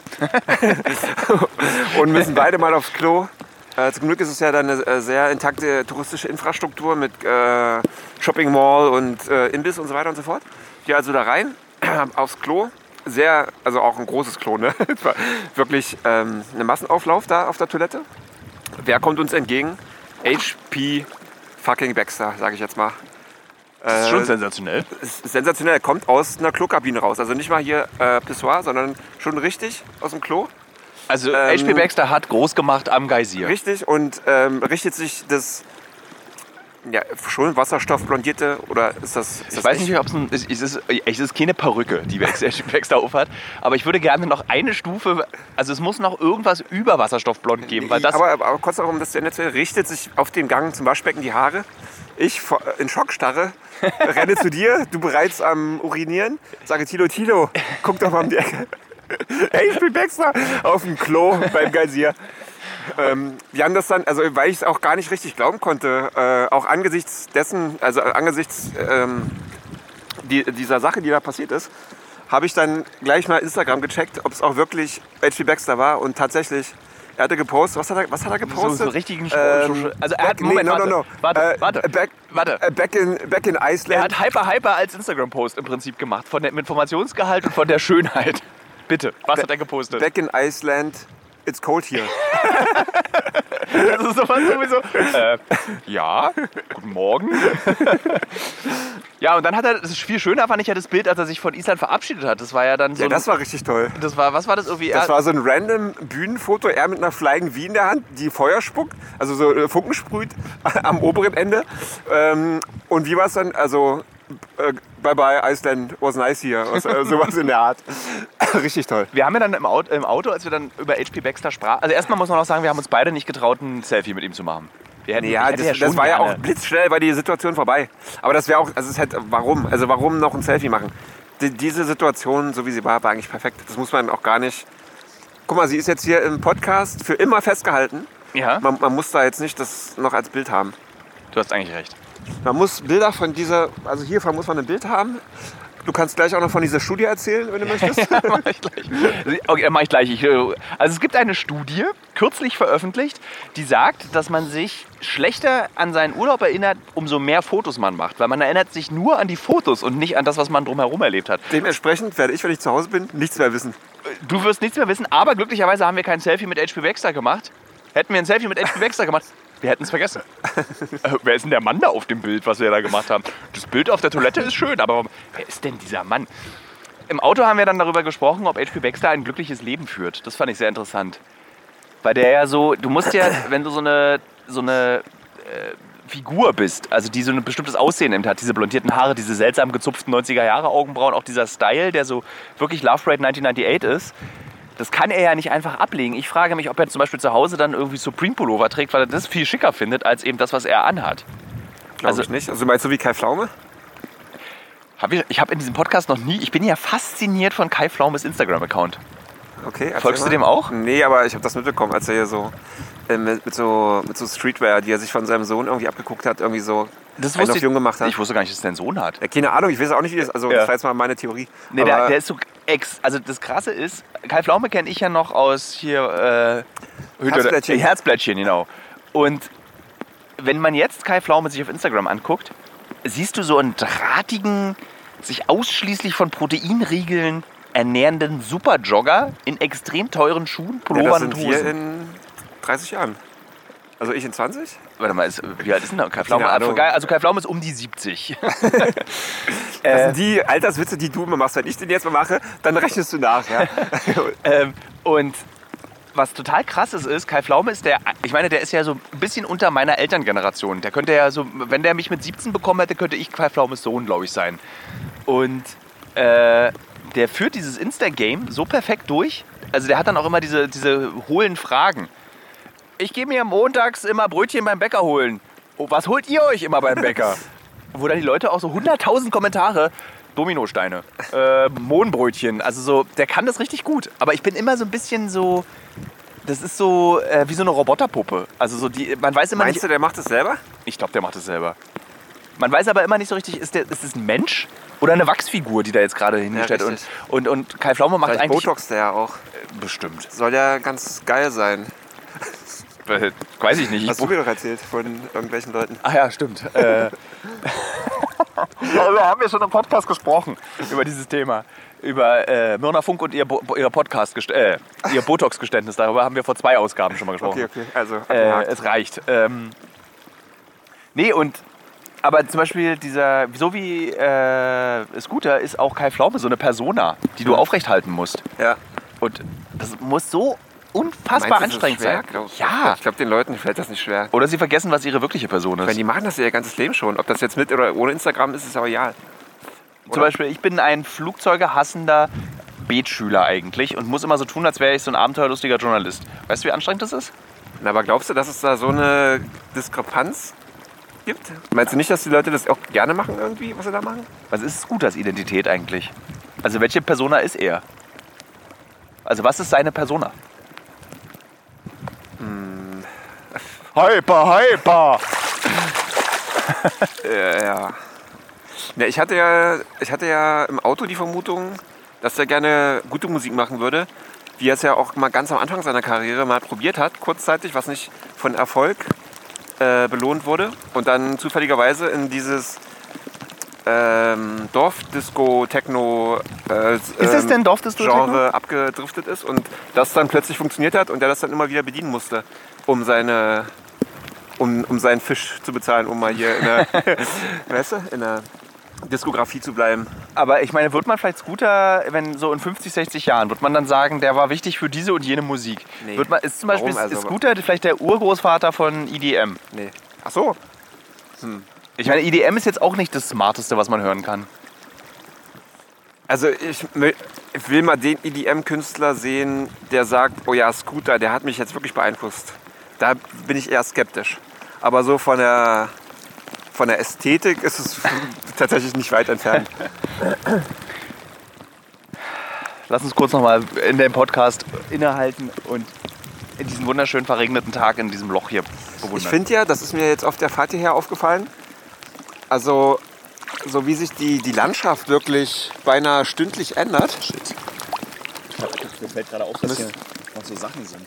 und müssen beide mal aufs Klo. Äh, zum Glück ist es ja dann eine äh, sehr intakte touristische Infrastruktur mit äh, Shopping Mall und äh, Imbiss und so weiter und so fort. Wir also da rein, aufs Klo. Sehr, also auch ein großes Klo, ne? Es war wirklich ähm, ein Massenauflauf da auf der Toilette. Wer kommt uns entgegen? H P fucking Baxter, sage ich jetzt mal. Das ist schon sensationell. Ist sensationell. Er kommt aus einer Klokabine raus. Also nicht mal hier äh, Pissoir, sondern schon richtig aus dem Klo. Also Ähm, H P Baxter hat groß gemacht am Geysir. Richtig, und ähm, richtet sich das ja, schon wasserstoffblondierte oder ist das, ist das Ich weiß echt? nicht, ob es ein, es ist, es ist keine Perücke, die H P Baxter aufhat, aber ich würde gerne noch eine Stufe, also es muss noch irgendwas über Wasserstoffblond geben, weil das... aber, aber kurz darum, dass der Netze richtet sich auf den Gang zum Waschbecken die Haare. Ich vor- in Schockstarre renne zu dir, du bereits am Urinieren, sage Tilo, Tilo, guck doch mal um die Ecke. Hey, ich bin Baxter auf dem Klo beim Geysir. Ähm, wir haben das dann, also weil ich es auch gar nicht richtig glauben konnte, äh, auch angesichts dessen, also angesichts ähm, die, dieser Sache, die da passiert ist, habe ich dann gleich mal Instagram gecheckt, ob es auch wirklich H P Baxter war und tatsächlich, er hatte gepostet, was hat er, was hat er So, gepostet? so richtigen... Ähm, also er hat... back- Moment, nee, no, warte, no, no. warte, Äh, warte, Back, warte. äh, back, in, back in Er Iceland. hat Hyper Hyper als Instagram-Post im Prinzip gemacht, von dem Informationsgehalt und von der Schönheit. Bitte, was hat er gepostet? Back in Iceland, it's cold here. Das ist sowas sowieso. Äh, ja, guten Morgen. Ja, und dann hat er, das ist viel schöner fand ich ja das Bild, als er sich von Island verabschiedet hat. Das war ja dann so. Ja, ein, das war richtig toll. das war, was war das irgendwie? Das Er- war so ein random Bühnenfoto, er mit einer Flying V in der Hand, die Feuer spuckt, also so äh, Funken sprüht am oberen Ende. Ähm, und wie war es dann? Also, äh, bye bye Iceland, was nice here. Was, äh, sowas in der Art. Richtig toll. Wir haben ja dann im Auto, im Auto, als wir dann über H P Baxter sprachen, also erstmal muss man noch sagen, wir haben uns beide nicht getraut, ein Selfie mit ihm zu machen. Wir hätten, Ja, ich hätte das, schon das war ja gerne- auch blitzschnell, war die Situation vorbei. Aber das wäre auch, also es hätte, warum? Also warum noch ein Selfie machen? Die, diese Situation, so wie sie war, war eigentlich perfekt. Das muss man auch gar nicht. Guck mal, sie ist jetzt hier im Podcast für immer festgehalten. Ja, Man, man muss da jetzt nicht das noch als Bild haben. du hast eigentlich recht. Man muss Bilder von dieser, also hiervon muss man ein Bild haben. Du kannst gleich auch noch von dieser Studie erzählen, wenn du möchtest. mach ich gleich. Okay, dann mach ich gleich. Ich, äh, also es gibt eine Studie, kürzlich veröffentlicht, die sagt, dass man sich schlechter an seinen Urlaub erinnert, umso mehr Fotos man macht. Weil man erinnert sich nur an die Fotos und nicht an das, was man drumherum erlebt hat. Dementsprechend werde ich, wenn ich zu Hause bin, nichts mehr wissen. Du wirst nichts mehr wissen, aber glücklicherweise haben wir kein Selfie mit H P Baxter gemacht. Hätten wir ein Selfie mit H P Baxter gemacht, wir hätten es vergessen. äh, wer ist denn der Mann da auf dem Bild, was wir da gemacht haben? Das Bild auf der Toilette ist schön, aber wer ist denn dieser Mann? Im Auto haben wir dann darüber gesprochen, ob H P Baxter ein glückliches Leben führt. Das fand ich sehr interessant. Weil der ja so, du musst ja, wenn du so eine, so eine äh, Figur bist, also die so ein bestimmtes Aussehen eben hat, diese blondierten Haare, diese seltsam gezupften neunziger Jahre Augenbrauen, auch dieser Style, der so wirklich Love Parade neunzehnhundertachtzig ist, das kann er ja nicht einfach ablegen. Ich frage mich, ob er zum Beispiel zu Hause dann irgendwie Supreme-Pullover trägt, weil er das viel schicker findet, als eben das, was er anhat. Glaube Also- ich nicht. Also meinst du wie Kai Pflaume? Hab ich ich habe in diesem Podcast noch nie, ich bin ja fasziniert von Kai Pflaumes Instagram-Account. Okay. erzähl Folgst du mal. dem auch? Nee, aber ich habe das mitbekommen, als er hier so, äh, mit, mit so mit so Streetwear, die er sich von seinem Sohn irgendwie abgeguckt hat, irgendwie so Das einen wusste auf ich, jung gemacht hat. ich wusste gar nicht, dass er einen Sohn hat. Ja, keine Ahnung, ich weiß auch nicht, wie das, also Ja. das war jetzt mal meine Theorie. Nee, aber der, der ist so ex. Also das Krasse ist, Kai Pflaume kenne ich ja noch aus hier äh, Herzblättchen. Herzblättchen, genau. Und wenn man jetzt Kai Pflaume sich auf Instagram anguckt, siehst du so einen drahtigen, sich ausschließlich von Proteinriegeln ernährenden Superjogger in extrem teuren Schuhen, ja, das Pullovern sind und wir Hosen. in dreißig Jahren. Also ich in zwanzig? Warte mal, ist, wie alt ist denn der Kai Pflaume? Keine Ahnung. Also Kai Pflaume ist um die siebzig. Das sind die Alterswitze, die du immer machst. Wenn ich den jetzt mal mache, dann rechnest du nach. Ja? Ähm, und was total krass ist, ist, Kai Pflaume ist der, ich meine, der ist ja so ein bisschen unter meiner Elterngeneration. Der könnte ja so, wenn der mich mit siebzehn bekommen hätte, könnte ich Kai Pflaumes Sohn, glaube ich, sein. Und äh, der führt dieses Insta-Game so perfekt durch. Also der hat dann auch immer diese, diese hohlen Fragen. Ich gehe mir montags immer Brötchen beim Bäcker holen. Oh, was holt ihr euch immer beim Bäcker? Wo dann die Leute auch so hunderttausend Kommentare, Dominosteine, äh, Mohnbrötchen, also so, der kann das richtig gut. Aber ich bin immer so ein bisschen so, das ist so äh, wie so eine Roboterpuppe. Also so die, man weiß immer Meinst nicht. du, der macht das selber? Ich glaube, der macht es selber. Man weiß aber immer nicht so richtig, ist, der, ist das ein Mensch oder eine Wachsfigur, die da jetzt gerade hingestellt Ja, und, und, und Kai Pflaume macht Vielleicht eigentlich... Botox der ja auch. Bestimmt. Soll ja ganz geil sein. Weiß ich nicht. Hast du mir doch erzählt von irgendwelchen Leuten. Ach ja, stimmt. äh, wir haben ja schon im Podcast gesprochen über dieses Thema. Über äh, Myrna Funk und ihr, Bo ihr Podcast, äh, ihr Botox-Geständnis. Darüber haben wir vor zwei Ausgaben schon mal gesprochen. Okay, okay. Also, äh, es reicht. Ähm, nee, und aber zum Beispiel dieser, so wie äh, Scooter ist auch Kai Pflaume so eine Persona, die du Mhm. aufrechthalten musst. Ja. Und das muss so unfassbar Meinst du, anstrengend das ist schwer, sein. glaub ich? Ja. Ich glaube, den Leuten fällt das nicht schwer. Oder sie vergessen, was ihre wirkliche Person ist. Weil die machen das ja ihr ganzes Leben schon. Ob das jetzt mit oder ohne Instagram ist, ist aber egal. Zum Beispiel, ich bin ein Flugzeuge-hassender Betschüler eigentlich und muss immer so tun, als wäre ich so ein abenteuerlustiger Journalist. Weißt du, wie anstrengend das ist? Na, aber glaubst du, dass es da so eine Diskrepanz gibt? Meinst du nicht, dass die Leute das auch gerne machen irgendwie, was sie da machen? Was ist Scooters Identität eigentlich? Also welche Persona ist er? Also was ist seine Persona? Hm. Hyper, hyper! äh, ja. Ja, ich hatte ja, ich hatte ja im Auto die Vermutung, dass er gerne gute Musik machen würde, wie er es ja auch mal ganz am Anfang seiner Karriere mal probiert hat, kurzzeitig, was nicht von Erfolg äh, belohnt wurde und dann zufälligerweise in dieses ähm, Dorfdisco, Techno äh, Ist das denn Dorfdisco, Genre Techno? abgedriftet ist und das dann plötzlich funktioniert hat und er das dann immer wieder bedienen musste, um seine um, um seinen Fisch zu bezahlen, um mal hier in der, weißt du, in der Diskografie zu bleiben. Aber ich meine, wird man vielleicht Scooter, wenn so in fünfzig, sechzig Jahren, wird man dann sagen, der war wichtig für diese und jene Musik? Nee. Wird man, ist zum Beispiel Warum also? ist Scooter vielleicht der Urgroßvater von E D M? Nee. Ach so. Ich meine, E D M ist jetzt auch nicht das Smarteste, was man hören kann. Also ich mö- ich will mal den E D M-Künstler sehen, der sagt, oh ja, Scooter, der hat mich jetzt wirklich beeinflusst. Da bin ich eher skeptisch. Aber so von der, von der Ästhetik ist es tatsächlich nicht weit entfernt. Lass uns kurz nochmal in dem Podcast innehalten und in diesen wunderschönen verregneten Tag in diesem Loch hier bewundern. Ich finde ja, das ist mir jetzt auf der Fahrt hierher aufgefallen, also so wie sich die, die Landschaft wirklich beinahe stündlich ändert. Shit. Mir fällt gerade auf, dass hier noch so Sachen sind.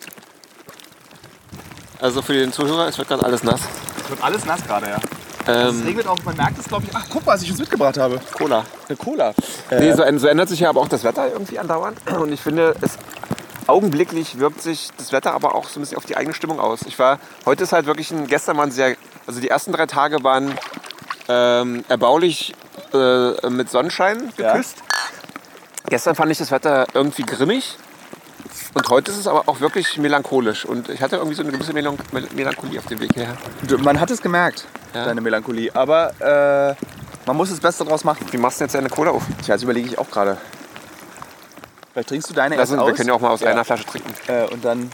Also für den Zuhörer, es wird gerade alles nass. Es wird alles nass gerade, ja. Es Ähm, regnet auch, man merkt es, glaube ich. Ach, guck mal, was ich uns mitgebracht habe. Cola. Eine Cola. Nee, so, so ändert sich ja aber auch das Wetter irgendwie andauernd. Und ich finde, es augenblicklich wirkt sich das Wetter aber auch so ein bisschen auf die eigene Stimmung aus. Ich war, heute ist halt wirklich ein, gestern waren sehr, also die ersten drei Tage waren ähm, erbaulich äh, mit Sonnenschein geküsst. Ja. Gestern fand ich das Wetter irgendwie grimmig. Und heute ist es aber auch wirklich melancholisch. Und ich hatte irgendwie so eine gewisse Melan Melancholie auf dem Weg hierher. Man hat es gemerkt, Ja. deine Melancholie. Aber äh, man muss das Beste draus machen. Wie machst du jetzt deine Cola auf? Tja, das überlege ich auch gerade. Vielleicht trinkst du deine Lass erst uns, aus. wir können ja auch mal aus Ja. einer Flasche trinken. Äh, und dann...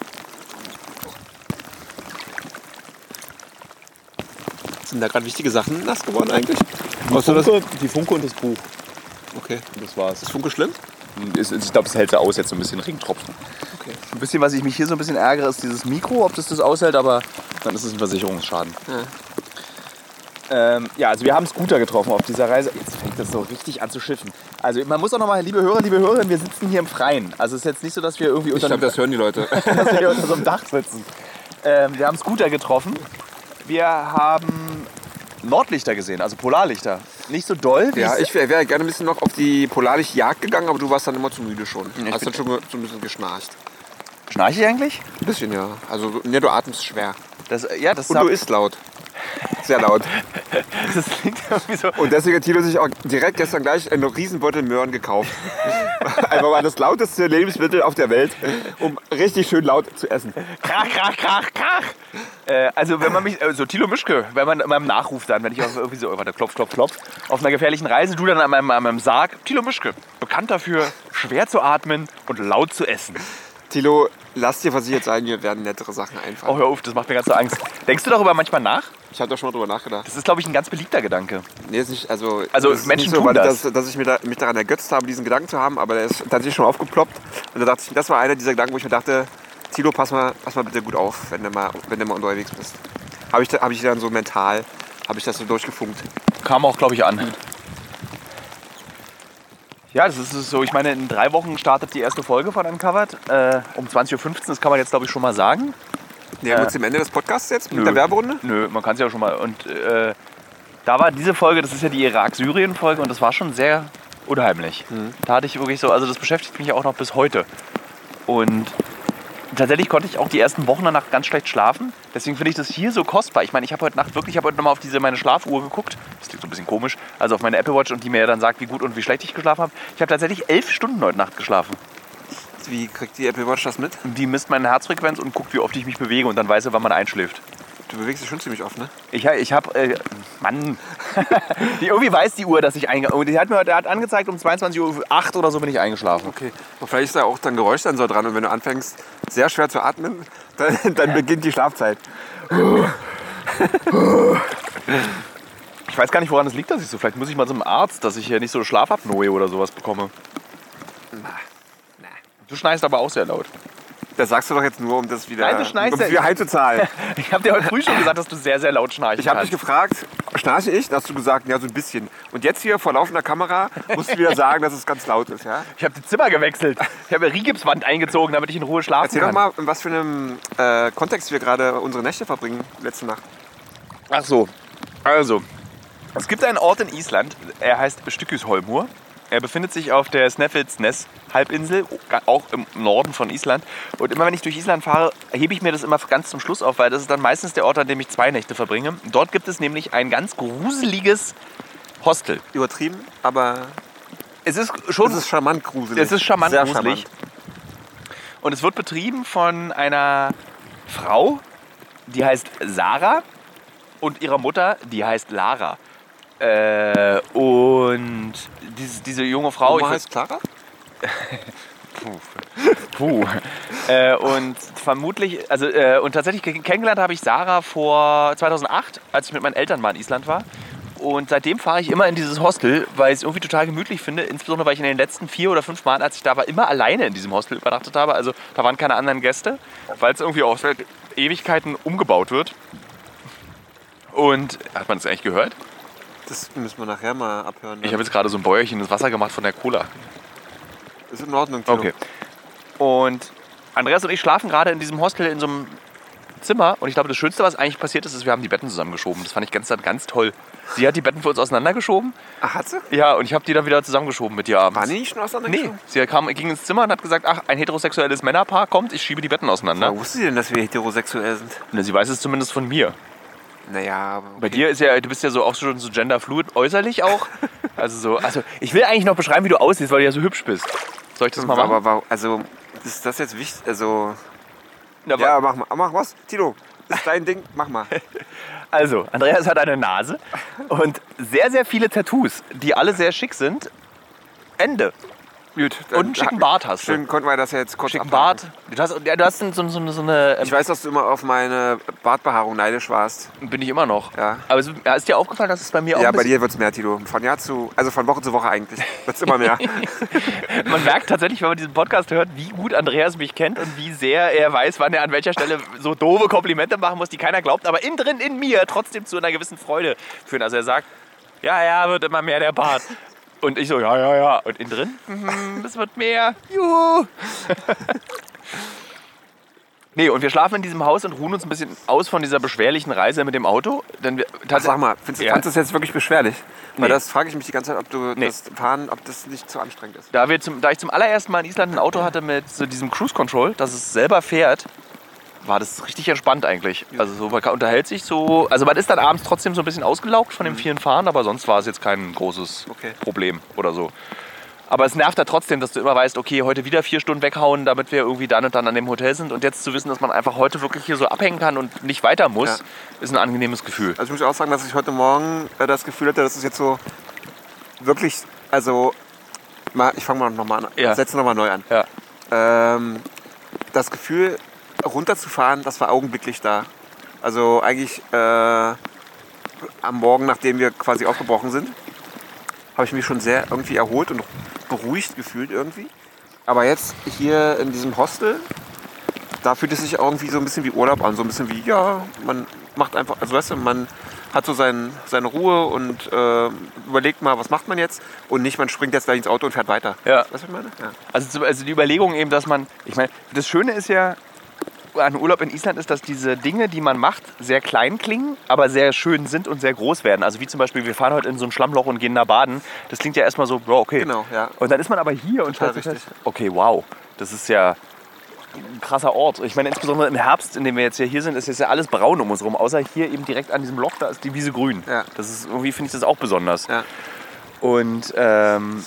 Sind da gerade wichtige Sachen nass geworden eigentlich? Die Außer das, Funke, die Funke und das Buch. okay. Und das war's. Ist Funke schlimm? Ist, ich glaube, es hält so aus, jetzt so ein bisschen Regentropfen. Okay. Ein bisschen, was ich mich hier so ein bisschen ärgere, ist dieses Mikro, ob das das aushält, aber dann ist es ein Versicherungsschaden. Ja. Ähm, ja, also wir haben Scooter getroffen auf dieser Reise. Jetzt fängt das so richtig an zu schiffen. Also man muss auch nochmal, liebe Hörer, liebe Hörerinnen, wir sitzen hier im Freien. Also es ist jetzt nicht so, dass wir irgendwie Ich unter, glaube, das hören die Leute. dass wir hier unter so einem Dach sitzen. Ähm, wir haben Scooter getroffen. Wir haben Nordlichter gesehen, also Polarlichter. Nicht so doll. wie Ja, es- ich wäre wär gerne ein bisschen noch auf die Polarlicht-Jagd gegangen, aber du warst dann immer zu müde schon. ich Hast bin- dann schon ge- so ein bisschen geschnarcht. Schnarche ich eigentlich? Ein bisschen, ja. Also, ne, du atmest schwer. Das, ja, das, Und du isst laut. Sehr laut. das klingt irgendwie so. Und deswegen hat Thilo sich auch direkt gestern gleich einen Riesenbeutel Möhren gekauft. Einfach mal das lauteste Lebensmittel auf der Welt, um richtig schön laut zu essen. Krach, krach, krach, krach. Äh, also wenn man mich, äh, so Thilo Mischke, wenn man meinem Nachruf dann, wenn ich auf, irgendwie so, oh, warte, klopf, klopf, klopf, auf einer gefährlichen Reise, du dann an meinem, an meinem Sarg, Thilo Mischke, bekannt dafür, schwer zu atmen und laut zu essen. Thilo, lass dir, was ich jetzt sagen, mir werden nettere Sachen einfallen. Oh, hör auf, das macht mir ganz so Angst. Denkst du darüber manchmal nach? Ich habe da schon mal drüber nachgedacht. Das ist, glaube ich, ein ganz beliebter Gedanke. Nee, ist nicht, also, Also, das ist Menschen nicht so, tun weil das. Dass, dass ich mir da, mich daran ergötzt habe, diesen Gedanken zu haben, aber der ist tatsächlich schon aufgeploppt. Und da dachte ich, das war einer dieser Gedanken, wo ich mir dachte, Thilo, pass mal, pass mal bitte gut auf, wenn du mal, wenn du mal unterwegs bist. Habe ich, hab ich dann so mental, habe ich das so durchgefunkt. Kam auch, glaube ich, an. Ja, das ist so. Ich meine, in drei Wochen startet die erste Folge von Uncovered. Äh, um zwanzig Uhr fünfzehn, das kann man jetzt, glaube ich, schon mal sagen. Nähern wir uns dem Ende des Podcasts jetzt mit der Werberunde? Nö, man kann es ja schon mal. Und äh, da war diese Folge, das ist ja die Irak-Syrien-Folge und das war schon sehr unheimlich. Mhm. Da hatte ich wirklich so, also das beschäftigt mich auch noch bis heute. Und tatsächlich konnte ich auch die ersten Wochen danach ganz schlecht schlafen. Deswegen finde ich das hier so kostbar. Ich meine, ich habe heute Nacht wirklich, ich habe heute nochmal auf diese meine Schlafuhr geguckt. Das klingt so ein bisschen komisch. Also auf meine Apple Watch und die mir dann sagt, wie gut und wie schlecht ich geschlafen habe. Ich habe tatsächlich elf Stunden heute Nacht geschlafen. Wie kriegt die Apple Watch das mit? Die misst meine Herzfrequenz und guckt, wie oft ich mich bewege und dann weiß sie, wann man einschläft. Du bewegst dich schon ziemlich oft, ne? Ich, ich habe, äh, Mann, die irgendwie weiß die Uhr, dass ich eingeschlafen bin. Die hat mir der hat angezeigt, um zweiundzwanzig Uhr acht oder so bin ich eingeschlafen. Okay. Und vielleicht ist da auch dann Geräuschsensor dran und wenn du anfängst, sehr schwer zu atmen, dann, dann beginnt die Schlafzeit. Ich weiß gar nicht, woran es liegt, dass ich so. Vielleicht muss ich mal zum Arzt, dass ich hier nicht so Schlafapnoe oder sowas bekomme. Na, na. Du schnarchst aber auch sehr laut. Das sagst du doch jetzt nur, um das wieder, Nein, du schnarchst um das wieder heimzuzahlen. Ich habe dir heute früh schon gesagt, dass du sehr, sehr laut schnarchst. Ich habe dich gefragt, schnarche ich? Da hast du gesagt, ja, so ein bisschen. Und jetzt hier vor laufender Kamera musst du wieder sagen, dass es ganz laut ist, ja? Ich habe das Zimmer gewechselt. Ich habe eine Rigipswand eingezogen, damit ich in Ruhe schlafen Erzähl kann. Erzähl doch mal, in was für einem äh, Kontext wir gerade unsere Nächte verbringen, letzte Nacht. Ach so, also, es gibt einen Ort in Island, er heißt Stykkishólmur. Er befindet sich auf der Snæfellsnes-Halbinsel, auch im Norden von Island. Und immer wenn ich durch Island fahre, hebe ich mir das immer ganz zum Schluss auf, weil das ist dann meistens der Ort, an dem ich zwei Nächte verbringe. Dort gibt es nämlich ein ganz gruseliges Hostel. Übertrieben, aber es ist schon, es ist charmant gruselig. Es ist charmant Sehr gruselig. Charmant. Und es wird betrieben von einer Frau, die heißt Sarah, und ihrer Mutter, die heißt Lara. Äh, und diese, diese junge Frau... Oma heißt Clara? Puh. Puh. äh, und vermutlich, also äh, und tatsächlich kennengelernt habe ich Sarah vor zweitausendacht, als ich mit meinen Eltern mal in Island war. Und seitdem fahre ich immer in dieses Hostel, weil ich es irgendwie total gemütlich finde. Insbesondere, weil ich in den letzten vier oder fünf Malen, als ich da war, immer alleine in diesem Hostel übernachtet habe. Also da waren keine anderen Gäste, weil es irgendwie auch seit Ewigkeiten umgebaut wird. Und hat man das eigentlich gehört? Das müssen wir nachher mal abhören. Ne? Ich habe jetzt gerade so ein Bäuerchen ins Wasser gemacht von der Cola. Ist in Ordnung, Tilo. Okay. Und Andreas und ich schlafen gerade in diesem Hostel in so einem Zimmer. Und ich glaube, das Schönste, was eigentlich passiert ist, ist, wir haben die Betten zusammengeschoben. Das fand ich ganz, ganz toll. Sie hat die Betten für uns auseinandergeschoben. Ach, hat sie? Ja, und ich habe die dann wieder zusammengeschoben mit ihr abends. War die nicht schon auseinandergeschoben? Nee, sie kam, ging ins Zimmer und hat gesagt, ach, ein heterosexuelles Männerpaar kommt, ich schiebe die Betten auseinander. Woher wusste sie denn, dass wir heterosexuell sind? Na, sie weiß es zumindest von mir. Naja, aber okay. Bei dir ist ja, du bist ja so auch schon so genderfluid äußerlich auch. Also so, also ich will eigentlich noch beschreiben, wie du aussiehst, weil du ja so hübsch bist. Soll ich das mal machen? Aber, aber also, ist das jetzt wichtig? Also, Na, ja, mach mal. Mach was, Tilo. Das ist dein Ding, mach mal. Also, Andreas hat eine Nase und sehr, sehr viele Tattoos, die alle sehr schick sind. Ende. Gut. Und einen schicken Bart hast du. Schön konnten wir das ja jetzt kurz Schicken abhaken. Bart. Du hast, ja, du hast so, so, so eine... Ich weiß, dass du immer auf meine Bartbehaarung neidisch warst. Bin ich immer noch. Ja. Aber es, ja, ist dir aufgefallen, dass es bei mir auch Ja, ein bei bisschen... dir wird es mehr, Tilo. Von Jahr zu, also von Woche zu Woche eigentlich. Wird es immer mehr. Man merkt tatsächlich, wenn man diesen Podcast hört, wie gut Andreas mich kennt und wie sehr er weiß, wann er an welcher Stelle so doofe Komplimente machen muss, die keiner glaubt, aber innen drin in mir trotzdem zu einer gewissen Freude führen. Also er sagt, ja, ja, wird immer mehr der Bart. Und ich so, ja, ja, ja. Und innen drin, mm, es wird mehr. Juhu. Nee, und wir schlafen in diesem Haus und ruhen uns ein bisschen aus von dieser beschwerlichen Reise mit dem Auto. Denn wir, Ach, sag mal, findest du Ja. fandst du das jetzt wirklich beschwerlich? Weil Nee. das frage ich mich die ganze Zeit, ob du Nee. das Fahren, ob das nicht zu anstrengend ist. Da, wir zum, da ich zum allerersten Mal in Island ein Auto hatte mit so diesem Cruise Control, dass es selber fährt, war das richtig entspannt eigentlich. Also so, man unterhält sich so, also man ist dann abends trotzdem so ein bisschen ausgelaugt von dem vielen Fahren, aber sonst war es jetzt kein großes Okay. Problem oder so. Aber es nervt da trotzdem, dass du immer weißt, okay, heute wieder vier Stunden weghauen, damit wir irgendwie dann und dann an dem Hotel sind. Und jetzt zu wissen, dass man einfach heute wirklich hier so abhängen kann und nicht weiter muss, Ja. ist ein angenehmes Gefühl. Also ich muss auch sagen, dass ich heute Morgen äh, das Gefühl hatte, dass es jetzt so wirklich, also mal, ich fange mal nochmal an, Ja. setze nochmal neu an. Ja. Ähm, das Gefühl, runterzufahren, das war augenblicklich da. Also eigentlich äh, am Morgen, nachdem wir quasi aufgebrochen sind, habe ich mich schon sehr irgendwie erholt und beruhigt gefühlt irgendwie. Aber jetzt hier in diesem Hostel, da fühlt es sich irgendwie so ein bisschen wie Urlaub an. So ein bisschen wie, ja, man macht einfach, also weißt du, man hat so sein, seine Ruhe und äh, überlegt mal, was macht man jetzt und nicht, man springt jetzt gleich ins Auto und fährt weiter. Ja. Was ich meine? Ja. Also, also die Überlegung eben, dass man, ich meine, das Schöne ist ja an Urlaub in Island ist, dass diese Dinge, die man macht, sehr klein klingen, aber sehr schön sind und sehr groß werden. Also wie zum Beispiel, wir fahren heute in so ein Schlammloch und gehen da baden. Das klingt ja erstmal so, bro, okay. Genau, ja. Und dann ist man aber hier und stellt sich fest, okay, wow, das ist ja ein krasser Ort. Ich meine, insbesondere im Herbst, in dem wir jetzt hier, hier sind, ist jetzt ja alles braun um uns rum, außer hier eben direkt an diesem Loch, da ist die Wiese grün. Ja. Das ist, irgendwie finde ich das auch besonders. Ja. Und ähm,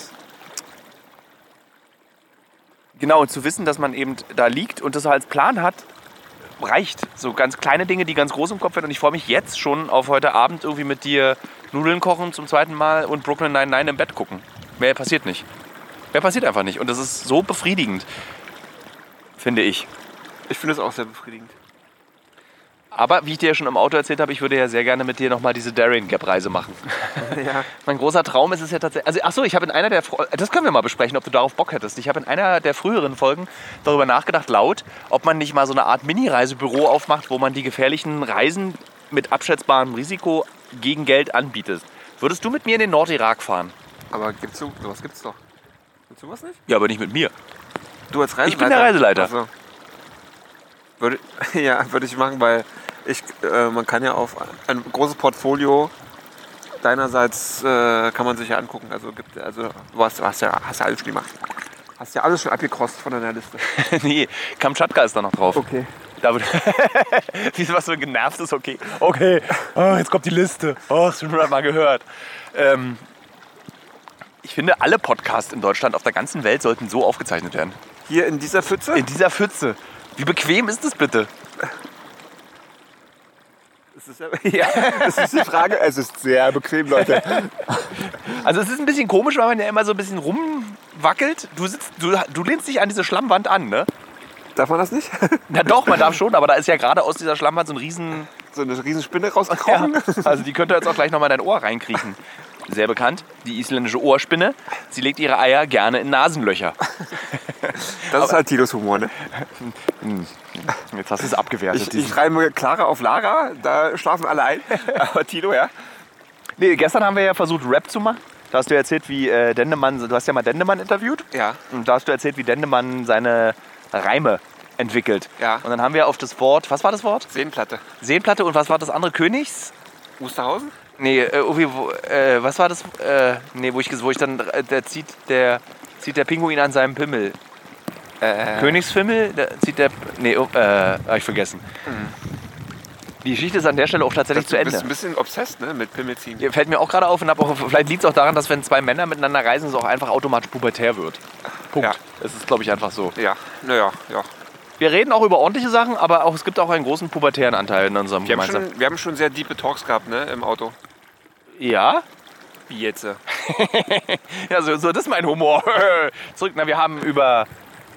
genau, und zu wissen, dass man eben da liegt und das als Plan hat, reicht. So ganz kleine Dinge, die ganz groß im Kopf werden. Und ich freue mich jetzt schon auf heute Abend irgendwie mit dir Nudeln kochen zum zweiten Mal und Brooklyn Nine-Nine im Bett gucken. Mehr passiert nicht. Mehr passiert einfach nicht. Und das ist so befriedigend, finde ich. Ich finde es auch sehr befriedigend. Aber wie ich dir ja schon im Auto erzählt habe, ich würde ja sehr gerne mit dir nochmal diese Darien Gap Reise machen. Ja. Mein großer Traum ist es ja tatsächlich. Also, ach so, ich habe in einer der. Das können wir mal besprechen, ob du darauf Bock hättest. Ich habe in einer der früheren Folgen darüber nachgedacht, laut, ob man nicht mal so eine Art Mini-Reisebüro aufmacht, wo man die gefährlichen Reisen mit abschätzbarem Risiko gegen Geld anbietet. Würdest du mit mir in den Nordirak fahren? Aber gibt's so, sowas gibt's doch. Gibt's sowas nicht? Ja, aber nicht mit mir. Du als Reiseleiter? Ich bin der Reiseleiter. Ach so. Würde, ja, würde ich machen, weil ich, äh, man kann ja auf ein großes Portfolio deinerseits äh, kann man sich ja angucken. Also, gibt, also du hast, hast, ja, hast ja alles schon gemacht. Hast ja alles schon abgekostet von deiner Liste. Nee, Kamtschatka ist da noch drauf. Okay. Da wird wie was so genervt ist, okay. Okay, oh, jetzt kommt die Liste. Oh, das schon hundertmal gehört. Ähm, ich finde, alle Podcasts in Deutschland auf der ganzen Welt sollten so aufgezeichnet werden. Hier in dieser Pfütze? In dieser Pfütze. Wie bequem ist das bitte? Das ist, ja, ja, das ist die Frage. Es ist sehr bequem, Leute. Also es ist ein bisschen komisch, weil man ja immer so ein bisschen rumwackelt. Du, sitzt, du, du lehnst dich an diese Schlammwand an, ne? Darf man das nicht? Na doch, man darf schon, aber da ist ja gerade aus dieser Schlammwand so ein riesen... So eine riesen Spinne rausgekrochen. Ja, also die könnte jetzt auch gleich nochmal in dein Ohr reinkriechen. Sehr bekannt, die isländische Ohrspinne. Sie legt ihre Eier gerne in Nasenlöcher. Das aber ist halt Tilos Humor, ne? Jetzt hast du es abgewertet. Ich, ich schreibe Clara auf Lara, da schlafen alle ein. Aber Tilo, ja? Nee, gestern haben wir ja versucht, Rap zu machen. Da hast du erzählt, wie äh, Dendemann, du hast ja mal Dendemann interviewt. Ja. Und da hast du erzählt, wie Dendemann seine Reime entwickelt. Ja. Und dann haben wir auf das Wort, was war das Wort? Seenplatte. Seenplatte und was war das andere? Königs? Wusterhausen? Nee, äh, irgendwie, wo, äh, was war das? Äh, nee, wo ich, wo ich dann, äh, der zieht der, zieht der Pinguin an seinem Pimmel. Äh. Königsfimmel? Der zieht der, nee, oh, äh, hab ich vergessen. Mhm. Die Geschichte ist an der Stelle auch tatsächlich das, zu Ende. Du bist ein bisschen obsessed, ne, mit Pimmelziehen. Ja, fällt mir auch gerade auf und auch, vielleicht liegt es auch daran, dass wenn zwei Männer miteinander reisen, es auch einfach automatisch pubertär wird. Punkt. Ja. Das ist, glaube ich, einfach so. Ja, naja, ja. Wir reden auch über ordentliche Sachen, aber auch, es gibt auch einen großen pubertären Anteil in unserem wir haben gemeinsamen. schon, Wir haben schon sehr diepe Talks gehabt, ne, im Auto. Ja? Wie jetzt? Ja, so, so, das ist mein Humor. Zurück, na, wir haben über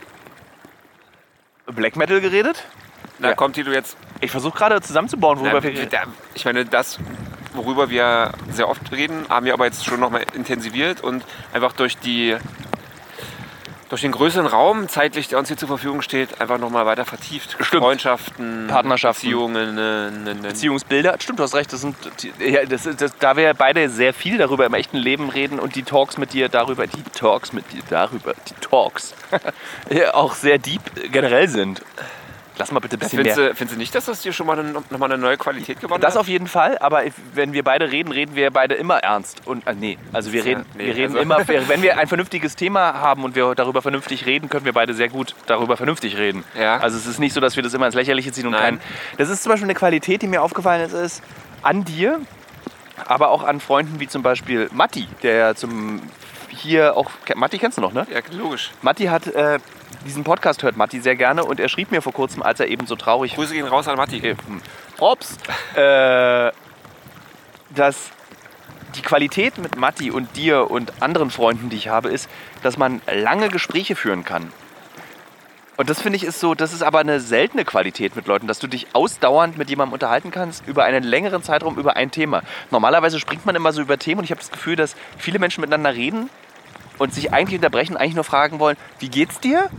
Black Metal geredet. Na, ja. Kommt Tilo jetzt. Ich versuche gerade zusammenzubauen, worüber na, wir reden. Ich meine, das, worüber wir sehr oft reden, haben wir aber jetzt schon nochmal intensiviert und einfach durch die durch den größeren Raum zeitlich, der uns hier zur Verfügung steht, einfach nochmal weiter vertieft. Stimmt. Freundschaften, Partnerschaften, Beziehungen, ne, ne, ne. Beziehungsbilder. Stimmt, du hast recht. Das sind, ja, das, das, da wir beide sehr viel darüber im echten Leben reden und die Talks mit dir darüber, die Talks mit dir darüber, die Talks ja, auch sehr deep generell sind. Lass mal bitte ein bisschen findest mehr. Du, findest du nicht, dass das dir schon mal eine, nochmal eine neue Qualität gewonnen das hat? Das auf jeden Fall, aber wenn wir beide reden, reden wir beide immer ernst. Und, äh, nee, also wir reden, ja, nee, wir reden also immer, wenn wir ein vernünftiges Thema haben und wir darüber vernünftig reden, können wir beide sehr gut darüber vernünftig reden. Ja. Also es ist nicht so, dass wir das immer ins Lächerliche ziehen und Nein. kein... Das ist zum Beispiel eine Qualität, die mir aufgefallen ist, ist an dir, aber auch an Freunden wie zum Beispiel Matti, der zum hier auch... Matti kennst du noch, ne? Ja, logisch. Matti hat... Äh, diesen Podcast hört Matti sehr gerne und er schrieb mir vor kurzem, als er eben so traurig... Grüße gehen raus an Matti. Äh, Props. äh, dass die Qualität mit Matti und dir und anderen Freunden, die ich habe, ist, dass man lange Gespräche führen kann. Und das finde ich ist so, das ist aber eine seltene Qualität mit Leuten, dass du dich ausdauernd mit jemandem unterhalten kannst über einen längeren Zeitraum über ein Thema. Normalerweise springt man immer so über Themen und ich habe das Gefühl, dass viele Menschen miteinander reden und sich eigentlich unterbrechen, eigentlich nur fragen wollen, wie geht's dir?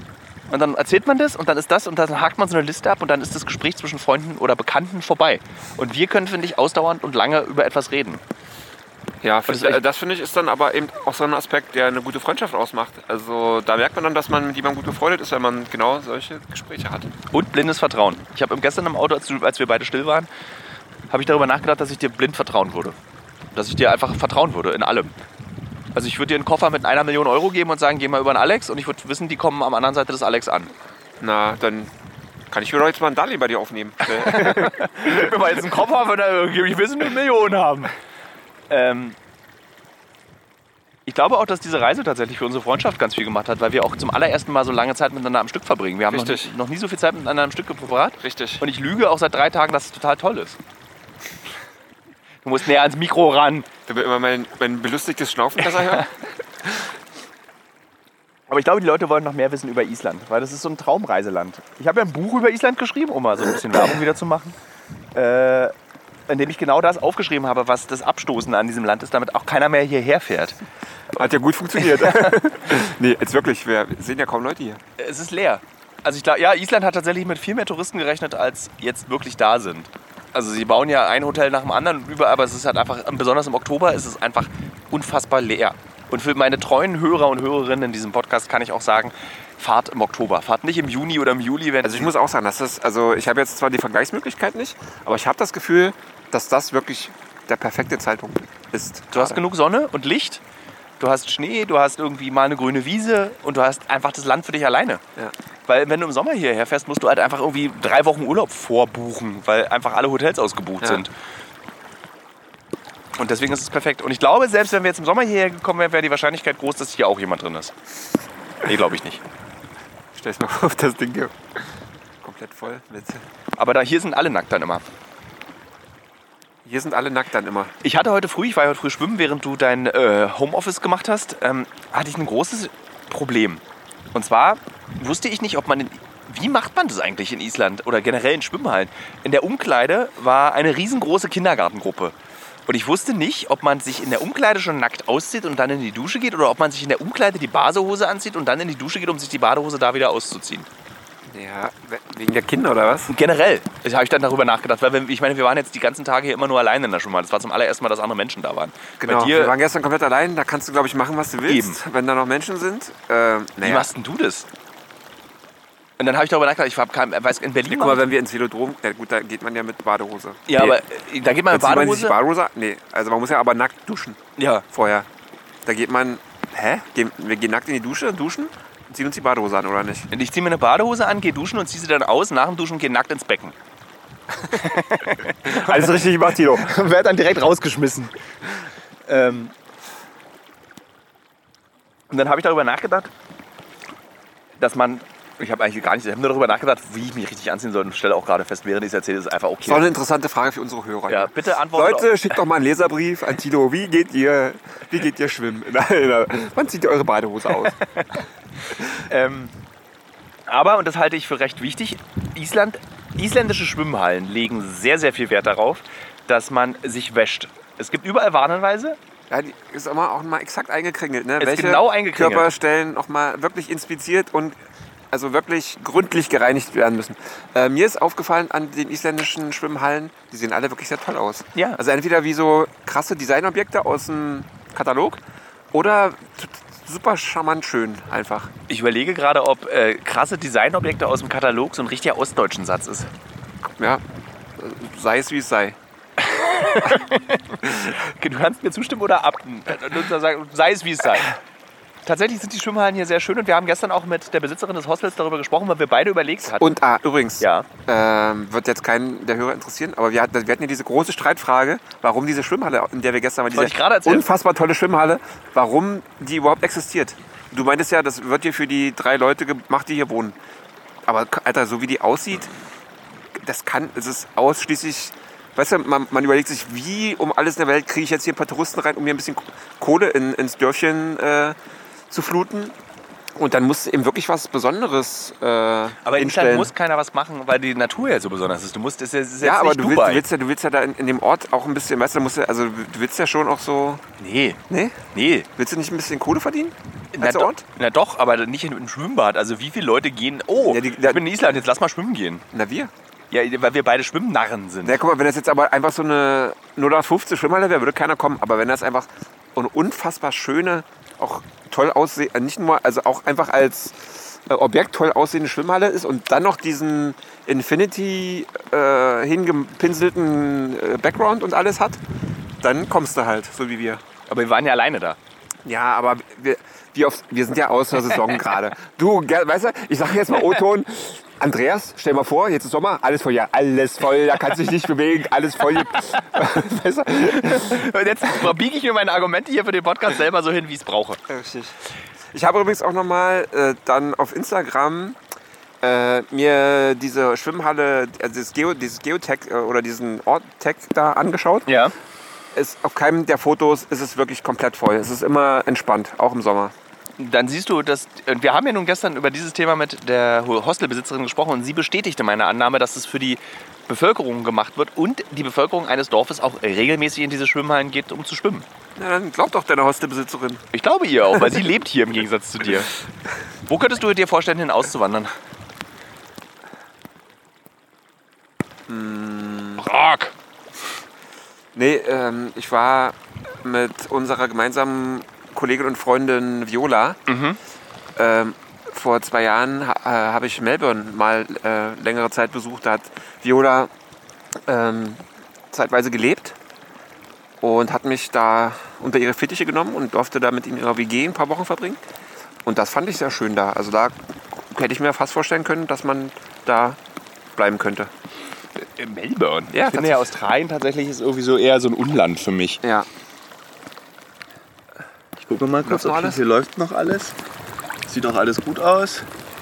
Und dann erzählt man das und dann ist das und dann hakt man so eine Liste ab und dann ist das Gespräch zwischen Freunden oder Bekannten vorbei. Und wir können, finde ich, ausdauernd und lange über etwas reden. Ja, Das ist das, echt- das finde ich ist dann aber eben auch so ein Aspekt, der eine gute Freundschaft ausmacht. Also da merkt man dann, dass man mit jemandem gut befreundet ist, wenn man genau solche Gespräche hat. Und blindes Vertrauen. Ich habe gestern im Auto, als, du, als wir beide still waren, habe ich darüber nachgedacht, dass ich dir blind vertrauen würde. Dass ich dir einfach vertrauen würde in allem. Also ich würde dir einen Koffer mit einer Million Euro geben und sagen, geh mal über den Alex und ich würde wissen, die kommen am anderen Seite des Alex an. Na, dann kann ich mir doch jetzt mal ein Darlehen bei dir aufnehmen. Gib mir mal jetzt einen Koffer, wenn er, ich will so eine Million haben. Ähm, ich glaube auch, dass diese Reise tatsächlich für unsere Freundschaft ganz viel gemacht hat, weil wir auch zum allerersten Mal so lange Zeit miteinander am Stück verbringen. Wir haben noch, Richtig. noch nie so viel Zeit miteinander am Stück verbracht. Richtig. Und ich lüge auch seit drei Tagen, dass es total toll ist. Du musst näher ans Mikro ran. Da wird immer mein, mein belustigtes Schnaufen besser hören. Aber ich glaube, die Leute wollen noch mehr wissen über Island, weil das ist so ein Traumreiseland. Ich habe ja ein Buch über Island geschrieben, um mal so ein bisschen Werbung wieder zu machen, äh, in dem ich genau das aufgeschrieben habe, was das Abstoßen an diesem Land ist, damit auch keiner mehr hierher fährt. Hat ja gut funktioniert. Nee, jetzt wirklich, wir sehen ja kaum Leute hier. Es ist leer. Also ich glaube, ja, Island hat tatsächlich mit viel mehr Touristen gerechnet, als jetzt wirklich da sind. Also sie bauen ja ein Hotel nach dem anderen und überall, aber es ist halt einfach, besonders im Oktober ist es einfach unfassbar leer. Und für meine treuen Hörer und Hörerinnen in diesem Podcast kann ich auch sagen, fahrt im Oktober. Fahrt nicht im Juni oder im Juli. Wenn Also ich muss auch sagen, dass das, also ich habe jetzt zwar die Vergleichsmöglichkeit nicht, aber ich habe das Gefühl, dass das wirklich der perfekte Zeitpunkt ist. du hast genug Sonne und Licht, du hast Schnee, du hast irgendwie mal eine grüne Wiese und du hast einfach das Land für dich alleine. Ja. Weil wenn du im Sommer hierher fährst, musst du halt einfach irgendwie drei Wochen Urlaub vorbuchen, weil einfach alle Hotels ausgebucht Ja. sind. Und deswegen ist es perfekt. Und ich glaube, selbst wenn wir jetzt im Sommer hierher gekommen wären, wäre die Wahrscheinlichkeit groß, dass hier auch jemand drin ist. Nee, glaube ich nicht. Stell's mal auf das Ding hier. Komplett voll mit. Aber da, hier sind alle nackt dann immer. Hier sind alle nackt dann immer. Ich hatte heute früh, ich war heute früh schwimmen, während du dein äh, Homeoffice gemacht hast, ähm, hatte ich ein großes Problem. Und zwar wusste ich nicht, ob man, in, wie macht man das eigentlich in Island oder generell in Schwimmhallen? In der Umkleide war eine riesengroße Kindergartengruppe. Und ich wusste nicht, ob man sich in der Umkleide schon nackt auszieht und dann in die Dusche geht oder ob man sich in der Umkleide die Badehose anzieht und dann in die Dusche geht, um sich die Badehose da wieder auszuziehen. Ja, wegen der Kinder oder was? Und generell habe ich dann darüber nachgedacht, weil wir, ich meine, wir waren jetzt die ganzen Tage hier immer nur alleine in der Schwimmhalle. Das war zum allerersten Mal, dass andere Menschen da waren. Genau, Bei dir, wir waren gestern komplett allein, da kannst du, glaube ich, machen, was du willst, Eben. wenn da noch Menschen sind. Äh, wie naja. machst denn du das? Und dann habe ich darüber nachgedacht, ich hab kein, weiß, in Berlin... Guck mal, wenn wir ins Velodrom, ja gut, da geht man ja mit Badehose. ja, Nee, aber äh, da geht man mit da zieht man sich Badehose... Badehose an? Nee, also man muss ja aber nackt duschen Ja, vorher. Da geht man, hä? Gehen- Wir gehen nackt in die Dusche, duschen und ziehen uns die Badehose an, oder nicht? und ich ziehe mir eine Badehose an, gehe duschen und ziehe sie dann aus, nach dem Duschen gehe nackt ins Becken. Alles richtig gemacht, Tilo. Und werde dann direkt rausgeschmissen. Ähm und dann habe ich darüber nachgedacht, dass man... Ich habe eigentlich gar nicht... Ich habe nur darüber nachgedacht, wie ich mich richtig anziehen soll und stelle auch gerade fest, während ich es erzähle, ist es einfach Das ist auch okay. eine interessante Frage für unsere Hörer. Ja, bitte antwortet... Leute, schickt doch mal einen Leserbrief an Tilo. Wie geht ihr, wie geht ihr schwimmen? Wann zieht ihr eure Badehose aus? Ähm, aber, und das halte ich für recht wichtig, Island, isländische Schwimmhallen legen sehr, sehr viel Wert darauf, dass man sich wäscht. Es gibt überall Warnhinweise. Ja, die ist immer auch mal exakt eingekringelt. Ne? Ist Welche genau eingekringelt. Körperstellen noch mal wirklich inspiziert und also wirklich gründlich gereinigt werden müssen. Äh, mir ist aufgefallen an den isländischen Schwimmhallen, die sehen alle wirklich sehr toll aus. Ja. Also entweder wie so krasse Designobjekte aus dem Katalog oder t- super charmant schön einfach. Ich überlege gerade, ob äh, krasse Designobjekte aus dem Katalog so ein richtiger ostdeutschen Satz ist. Ja, äh, sei es wie es sei. Du kannst mir zustimmen oder ab. äh, sagen, sei es wie es sei. Tatsächlich sind die Schwimmhallen hier sehr schön und wir haben gestern auch mit der Besitzerin des Hostels darüber gesprochen, weil wir beide überlegt hatten. Und ah, übrigens, Ja. ähm, wird jetzt keinen der Hörer interessieren, aber wir hatten, wir hatten ja diese große Streitfrage, warum diese Schwimmhalle, in der wir gestern waren, Wollte ich gerade diese erzählen. unfassbar tolle Schwimmhalle, warum die überhaupt existiert. Du meintest ja, das wird hier für die drei Leute gemacht, die hier wohnen. Aber Alter, so wie die aussieht, das kann, es ist ausschließlich, weißt du, man, man überlegt sich, wie um alles in der Welt kriege ich jetzt hier ein paar Touristen rein, um mir ein bisschen Kohle in, ins Dörfchen äh, zu fluten. Und dann muss eben wirklich was Besonderes äh, Aber in Island hinstellen. muss keiner was machen, weil die Natur ja so besonders ist. Du musst, es ist jetzt Ja, aber nicht du willst, Dubai. du willst ja, du willst ja da in, in dem Ort auch ein bisschen, weißt du, musst ja, also du willst ja schon auch so, Nee, ne? nee. Willst du nicht ein bisschen Kohle verdienen? Na, als do, Ort? na doch, aber nicht in einem Schwimmbad. Also wie viele Leute gehen, oh, Ja, die- ich bin in Island, jetzt lass mal schwimmen gehen. Na, wir. Ja, weil wir beide Schwimmnarren sind. Na, guck mal, wenn das jetzt aber einfach so eine null acht fünfzehn Schwimmhalle wäre, würde keiner kommen. Aber wenn das einfach eine unfassbar schöne, auch toll aussehende, nicht nur, also auch einfach als äh, Objekt toll aussehende Schwimmhalle ist und dann noch diesen Infinity äh, hingepinselten äh, Background und alles hat, dann kommst du halt, so wie wir. Aber wir waren ja alleine da. Ja, aber wir, wir, oft, wir sind ja aus der Saison gerade. Du, ge- weißt du, ich sage jetzt mal O-Ton, Andreas, stell mal vor, jetzt ist Sommer, alles voll, ja, alles voll, da kannst du dich nicht bewegen, alles voll. Weißt du? Und jetzt biege ich mir meine Argumente hier für den Podcast selber so hin, wie ich es brauche. Richtig. Ich habe übrigens auch nochmal äh, dann auf Instagram äh, mir diese Schwimmhalle, also dieses, Geo, dieses Geotech äh, oder diesen Ort-Tech da angeschaut. Ja. Es, auf keinem der Fotos ist es wirklich komplett voll. Es ist immer entspannt, auch im Sommer. Dann siehst du, dass wir haben ja nun gestern über dieses Thema mit der Hostelbesitzerin gesprochen und sie bestätigte meine Annahme, dass es für die Bevölkerung gemacht wird und die Bevölkerung eines Dorfes auch regelmäßig in diese Schwimmhallen geht, um zu schwimmen. Ja, dann glaub doch deine Hostelbesitzerin. Ich glaube ihr auch, weil sie lebt hier im Gegensatz zu dir. Wo könntest du dir vorstellen, hin auszuwandern? Hm. Rock! Nee, ähm, ich war mit unserer gemeinsamen Kollegin und Freundin Viola. Mhm. Ähm, vor zwei Jahren ha, äh, habe ich Melbourne mal äh, längere Zeit besucht. Da hat Viola ähm, zeitweise gelebt und hat mich da unter ihre Fittiche genommen und durfte da mit in ihrer W G ein paar Wochen verbringen. Und das fand ich sehr schön da. Also da hätte ich mir fast vorstellen können, dass man da bleiben könnte. In Melbourne? Ja, ich finde ja, Australien tatsächlich ist irgendwie so eher so ein Unland für mich. Ja. Ich gucke mal kurz, Läuft noch ob alles? hier läuft noch alles. Sieht doch alles gut aus.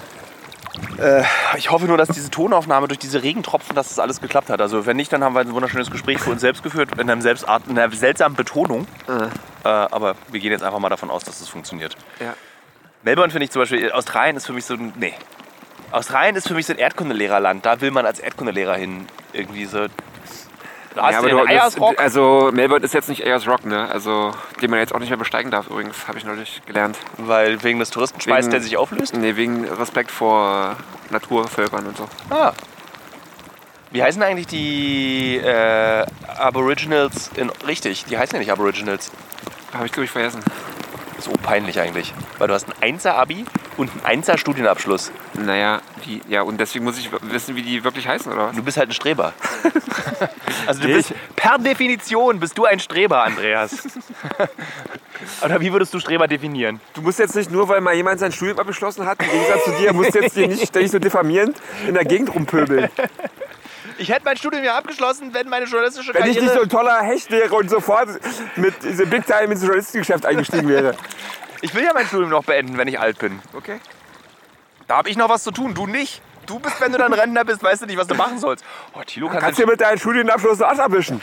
Äh, ich hoffe nur, dass diese Tonaufnahme durch diese Regentropfen, dass das alles geklappt hat. Also wenn nicht, dann haben wir ein wunderschönes Gespräch für uns selbst geführt, in, einem Selbstart, in einer seltsamen Betonung. Äh, Äh, aber wir gehen jetzt einfach mal davon aus, dass es funktioniert. ja. Melbourne finde ich zum Beispiel, Australien ist für mich so ein, nee. Australien ist für mich so ein Erdkundelehrerland. Da will man als Erdkundelehrer hin. Irgendwie so. Da hast Ja, du aber den du, das, Eiersrock. also Melbourne ist jetzt nicht Ayers Rock, ne? Also den man jetzt auch nicht mehr besteigen darf übrigens, habe ich neulich gelernt. Weil wegen des Touristenschweiß, Wegen- der sich auflöst. Nee, wegen Respekt vor Naturvölkern und so. Ah. Wie heißen eigentlich die äh, Aboriginals in. Richtig, die heißen ja nicht Aboriginals. Habe ich, glaube ich, vergessen. So peinlich eigentlich. Weil du hast ein Einser-Abi und einen Einser-Studienabschluss. Naja, die, ja, und deswegen muss ich w- wissen, wie die wirklich heißen, oder was? Du bist halt ein Streber. Also du Nee, bist, per Definition bist du ein Streber, Andreas. Oder wie würdest du Streber definieren? Du musst jetzt nicht nur, weil mal jemand sein Studium abgeschlossen hat, im Gegensatz zu dir, musst jetzt hier nicht ständig so diffamierend in der Gegend rumpöbeln. Ich hätte mein Studium ja abgeschlossen, wenn meine journalistische Wenn ich Karriere... nicht so ein toller Hecht wäre und sofort mit diesem Big Time ins Journalistengeschäft eingestiegen wäre. Ich will ja mein Studium noch beenden, wenn ich alt bin. Okay. Da habe ich noch was zu tun, du nicht. Du bist, wenn du dann Rentner bist, weißt du nicht, was du machen sollst. Oh, Thilo kann Kannst du mit deinem Studienabschluss den Arsch abwischen?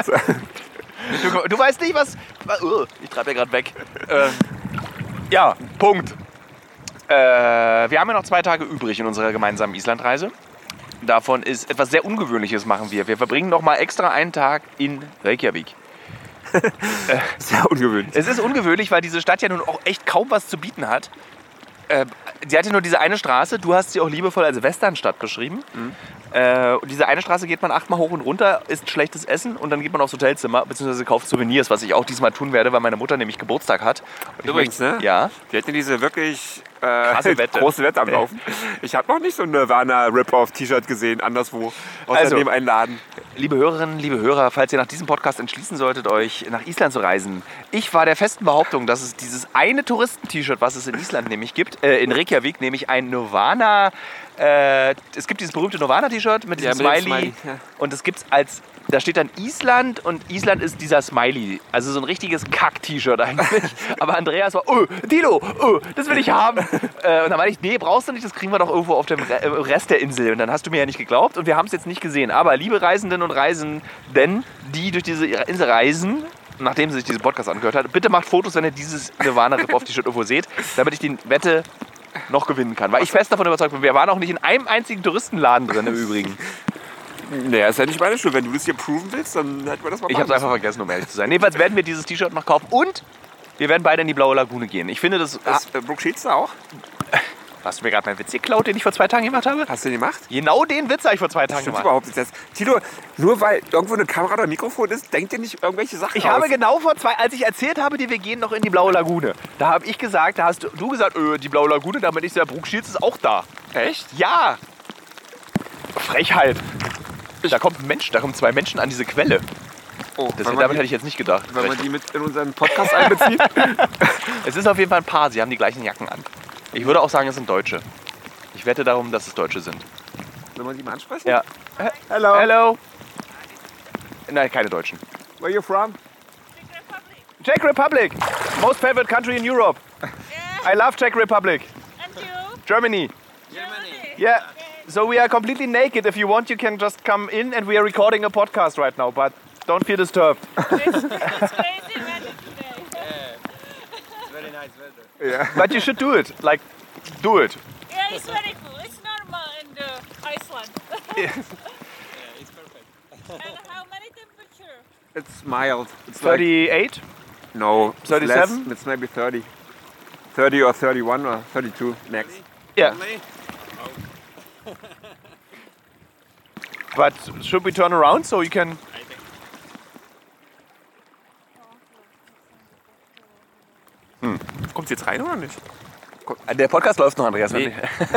du, du weißt nicht, was... Uh, ich treibe ja gerade weg. Ähm, ja, Punkt. Äh, wir haben ja noch zwei Tage übrig in unserer gemeinsamen Islandreise. Davon ist etwas sehr Ungewöhnliches machen wir. Wir verbringen noch mal extra einen Tag in Reykjavik. Sehr ungewöhnlich. Es ist ungewöhnlich, weil diese Stadt ja nun auch echt kaum was zu bieten hat. Äh, sie hatte nur diese eine Straße. Du hast sie auch liebevoll als Westernstadt beschrieben. Mhm. Äh, und diese eine Straße geht man achtmal hoch und runter, isst schlechtes Essen und dann geht man aufs Hotelzimmer bzw. kauft Souvenirs, was ich auch diesmal tun werde, weil meine Mutter nämlich Geburtstag hat. Und ich Übrigens, möchte- ne? Ja. Wir hatten diese wirklich äh, Krasse Wette. große Wette am Laufen. Ich habe noch nicht so ein Nirvana-Rip-Off-T-Shirt gesehen, anderswo. Außer Also. neben einem Laden. Liebe Hörerinnen, liebe Hörer, falls ihr nach diesem Podcast entschließen solltet, euch nach Island zu reisen. Ich war der festen Behauptung, dass es dieses eine Touristen-T-Shirt, was es in Island nämlich gibt, äh, in Reykjavik, nämlich ein Nirvana, äh, es gibt dieses berühmte Nirvana-T-Shirt mit diesem Ja, mit dem Smiley. Smiley, ja. Und es gibt's als, da steht dann Island und Island ist dieser Smiley. Also so ein richtiges Kack-T-Shirt eigentlich. Aber Andreas war, oh, Dilo, oh, das will ich haben. äh, und dann meinte ich, nee, brauchst du nicht, das kriegen wir doch irgendwo auf dem Re äh, Rest der Insel. Und dann hast du mir ja nicht geglaubt und wir haben es jetzt nicht gesehen. Aber liebe Reisenden und Reisenden, die durch diese Insel reisen, nachdem sie sich diesen Podcast angehört hat, bitte macht Fotos, wenn ihr dieses Nirvana-Rip-Off-T-Shirt irgendwo seht, damit ich die Wette noch gewinnen kann. Weil ich fest davon überzeugt bin, wir waren auch nicht in einem einzigen Touristenladen drin im Übrigen. Naja, ist ja nicht meine Schuld. Wenn du das hier proven willst, dann hätten wir das mal Ich habe es machen einfach vergessen, um ehrlich zu sein. Jedenfalls werden wir dieses T-Shirt noch kaufen und Wir werden beide in die Blaue Lagune gehen. Ich finde, das... Ah, äh, Brooke Shields da auch? Hast du mir gerade meinen Witz geklaut, den ich vor zwei Tagen gemacht habe? Hast du den gemacht? Genau den Witz habe ich vor zwei Tagen Stimmt gemacht. überhaupt nicht. Das, Tilo, nur weil irgendwo eine Kamera oder ein Mikrofon ist, denkt ihr nicht irgendwelche Sachen Ich aus. habe genau vor zwei, als ich erzählt habe, dir, wir gehen noch in die Blaue Lagune. Da habe ich gesagt, da hast du, du gesagt, öh, die Blaue Lagune, damit ich der Brooke Shields ist auch da. Echt? Ja. Frechheit. Da kommt ein Mensch, da kommen zwei Menschen an diese Quelle. Oh, Das, wenn damit man hätte ich jetzt nicht gedacht. die, wenn man die mit in unseren Podcast einbezieht. Es ist auf jeden Fall ein Paar, sie haben die gleichen Jacken an. Ich würde auch sagen, es sind Deutsche. Ich wette darum, dass es Deutsche sind. Wenn man die mal ansprechen? Ja. Hello. Hello. Nein, keine Deutschen. Where are you from? Czech Republic. Most favorite country in Europe. Yeah. I love Czech Republic. And you? Germany. Germany. Yeah. So we are completely naked. If you want, you can just come in and we are recording a podcast right now. But don't feel disturbed. It's, it's crazy weather today. It's very nice weather. Ja. But you should do it. Like, do it. Yeah, it's very cool. It's normal in the Iceland. Yeah, it's perfect. And how many temperature? It's mild. It's like, thirty-eight? no, it's thirty-seven? less. It's maybe thirty. thirty or thirty-one or thirty-two max. Yeah. Only? But should we turn around so you can... I think. Kommt jetzt rein oder nicht? Der Podcast läuft noch, Andreas. Nee.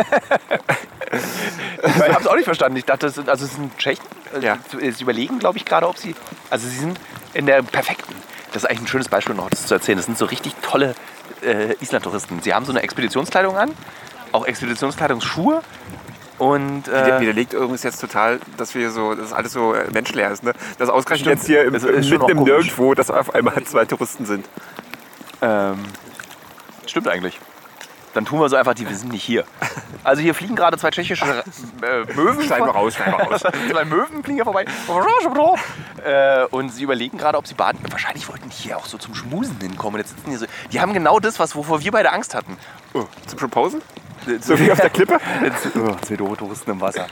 Ich habe es auch nicht verstanden. Ich dachte, es sind, also es sind Tschechen. Ja. Sie, sie überlegen, glaube ich, gerade, ob sie... Also sie sind in der perfekten... Das ist eigentlich ein schönes Beispiel noch, das zu erzählen. Das sind so richtig tolle äh, Island-Touristen. Sie haben so eine Expeditionskleidung an, auch Expeditionskleidungsschuhe. Und, äh, Widerlegt übrigens jetzt total, dass wir so, dass alles so äh, menschleer ist. Ne? Das ausgerechnet Stimmt. jetzt hier im, Das ist schon mitten im auch komisch. Nirgendwo, dass auf einmal zwei Touristen sind. ähm, stimmt eigentlich. Dann tun wir so einfach, die, wir sind nicht hier. Also hier fliegen gerade zwei tschechische äh, Möwen. Schneiden wir raus, schneiden wir raus. Zwei Möwen fliegen hier vorbei. Äh, und sie überlegen gerade, ob sie baden. Wahrscheinlich wollten die hier auch so zum Schmusen hinkommen. Und jetzt sitzen die so. Die haben genau das, was, wovor wir beide Angst hatten. Oh, zum Proposen? So wie auf der Klippe? Jetzt, oh, zwei doofe Touristen im Wasser.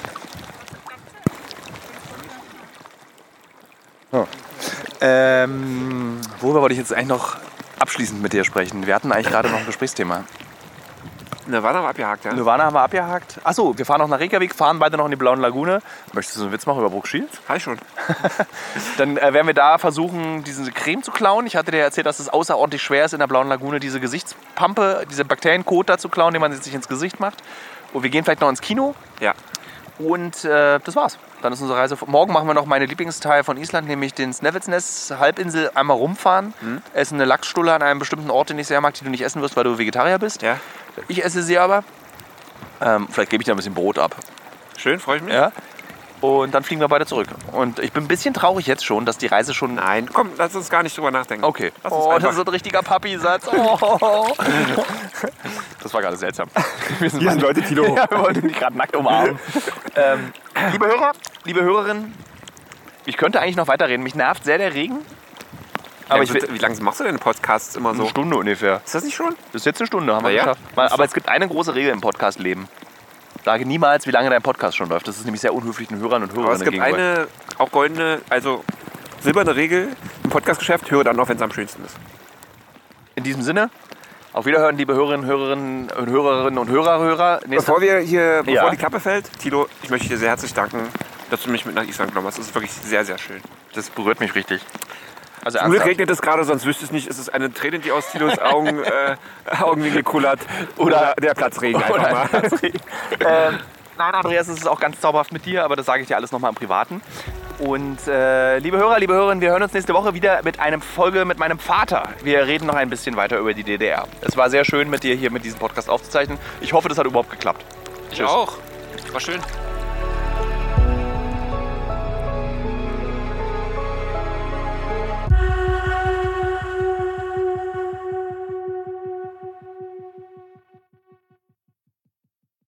Oh. Ähm, worüber wollte ich jetzt eigentlich noch abschließend mit dir sprechen? Wir hatten eigentlich gerade noch ein Gesprächsthema. Nirvana haben wir abgehakt, ja? Nirvana haben wir abgehakt. Achso, wir fahren noch nach Reykjavik, fahren beide noch in die Blaue Lagune. Möchtest du so einen Witz machen über Brooke Shields? Habe ich schon. Dann äh, werden wir da versuchen, diese Creme zu klauen. Ich hatte dir erzählt, dass es außerordentlich schwer ist, in der Blauen Lagune diese Gesichtspampe, diese Bakterienkot da zu klauen, den man sich ins Gesicht macht. Und wir gehen vielleicht noch ins Kino. Ja. Und äh, das war's. Dann ist unsere Reise. Morgen machen wir noch meine Lieblingsteil von Island, nämlich den Snæfellsnes Halbinsel einmal rumfahren. Mhm. Essen eine Lachsstulle an einem bestimmten Ort, den ich sehr mag, die du nicht essen wirst, weil du Vegetarier bist. Ja. Ich esse sie aber. Ähm, vielleicht gebe ich dir ein bisschen Brot ab. Schön, freue ich mich. Ja? Und dann fliegen wir beide zurück. Und ich bin ein bisschen traurig jetzt schon, dass die Reise schon... Nein, komm, lass uns gar nicht drüber nachdenken. Okay. Lass uns Oh, einfach- das ist ein richtiger Papi-Satz. Oh. Das war gerade seltsam. Wir sind, Hier sind Leute, Tilo. ja, wir wollten dich gerade nackt umarmen. ähm, liebe Hörer, liebe Hörerinnen, ich könnte eigentlich noch weiterreden. Mich nervt sehr der Regen. Aber Ja, ich will, wie lange machst du denn Podcasts immer so? eine Stunde ungefähr. Ist das nicht schon? Das ist jetzt eine Stunde, haben wir Na ja. geschafft. Mal- Aber es gibt eine große Regel im Podcast-Leben. Sage niemals, wie lange dein Podcast schon läuft. Das ist nämlich sehr unhöflich den Hörern und Aber Hörerinnen es gibt gegenüber. eine, auch goldene, also silberne Regel im Podcastgeschäft, höre dann auf, wenn es am schönsten ist. In diesem Sinne, auf Wiederhören, liebe Hörerinnen, Hörerinnen und Hörerinnen und Hörer, Hörer. Nächste Bevor wir hier, bevor Ja. die Klappe fällt, Tilo, ich möchte dir sehr herzlich danken, dass du mich mit nach Island genommen hast. Das ist wirklich sehr, sehr schön. Das berührt mich richtig. Also Zum Glück ernsthaft. regnet es gerade, sonst wüsste ich nicht, ist es eine Träne, die aus Tilos Augen, äh, Augenwinkel kullert. Oder- der Platzregen einfach Oder- mal. ähm, nein, Andreas, es ist auch ganz zauberhaft mit dir, aber das sage ich dir alles nochmal im Privaten. Und äh, liebe Hörer, liebe Hörerinnen, wir hören uns nächste Woche wieder mit einer Folge mit meinem Vater. Wir reden noch ein bisschen weiter über die D D R. Es war sehr schön, mit dir hier mit diesem Podcast aufzuzeichnen. Ich hoffe, das hat überhaupt geklappt. Ich auch. War schön.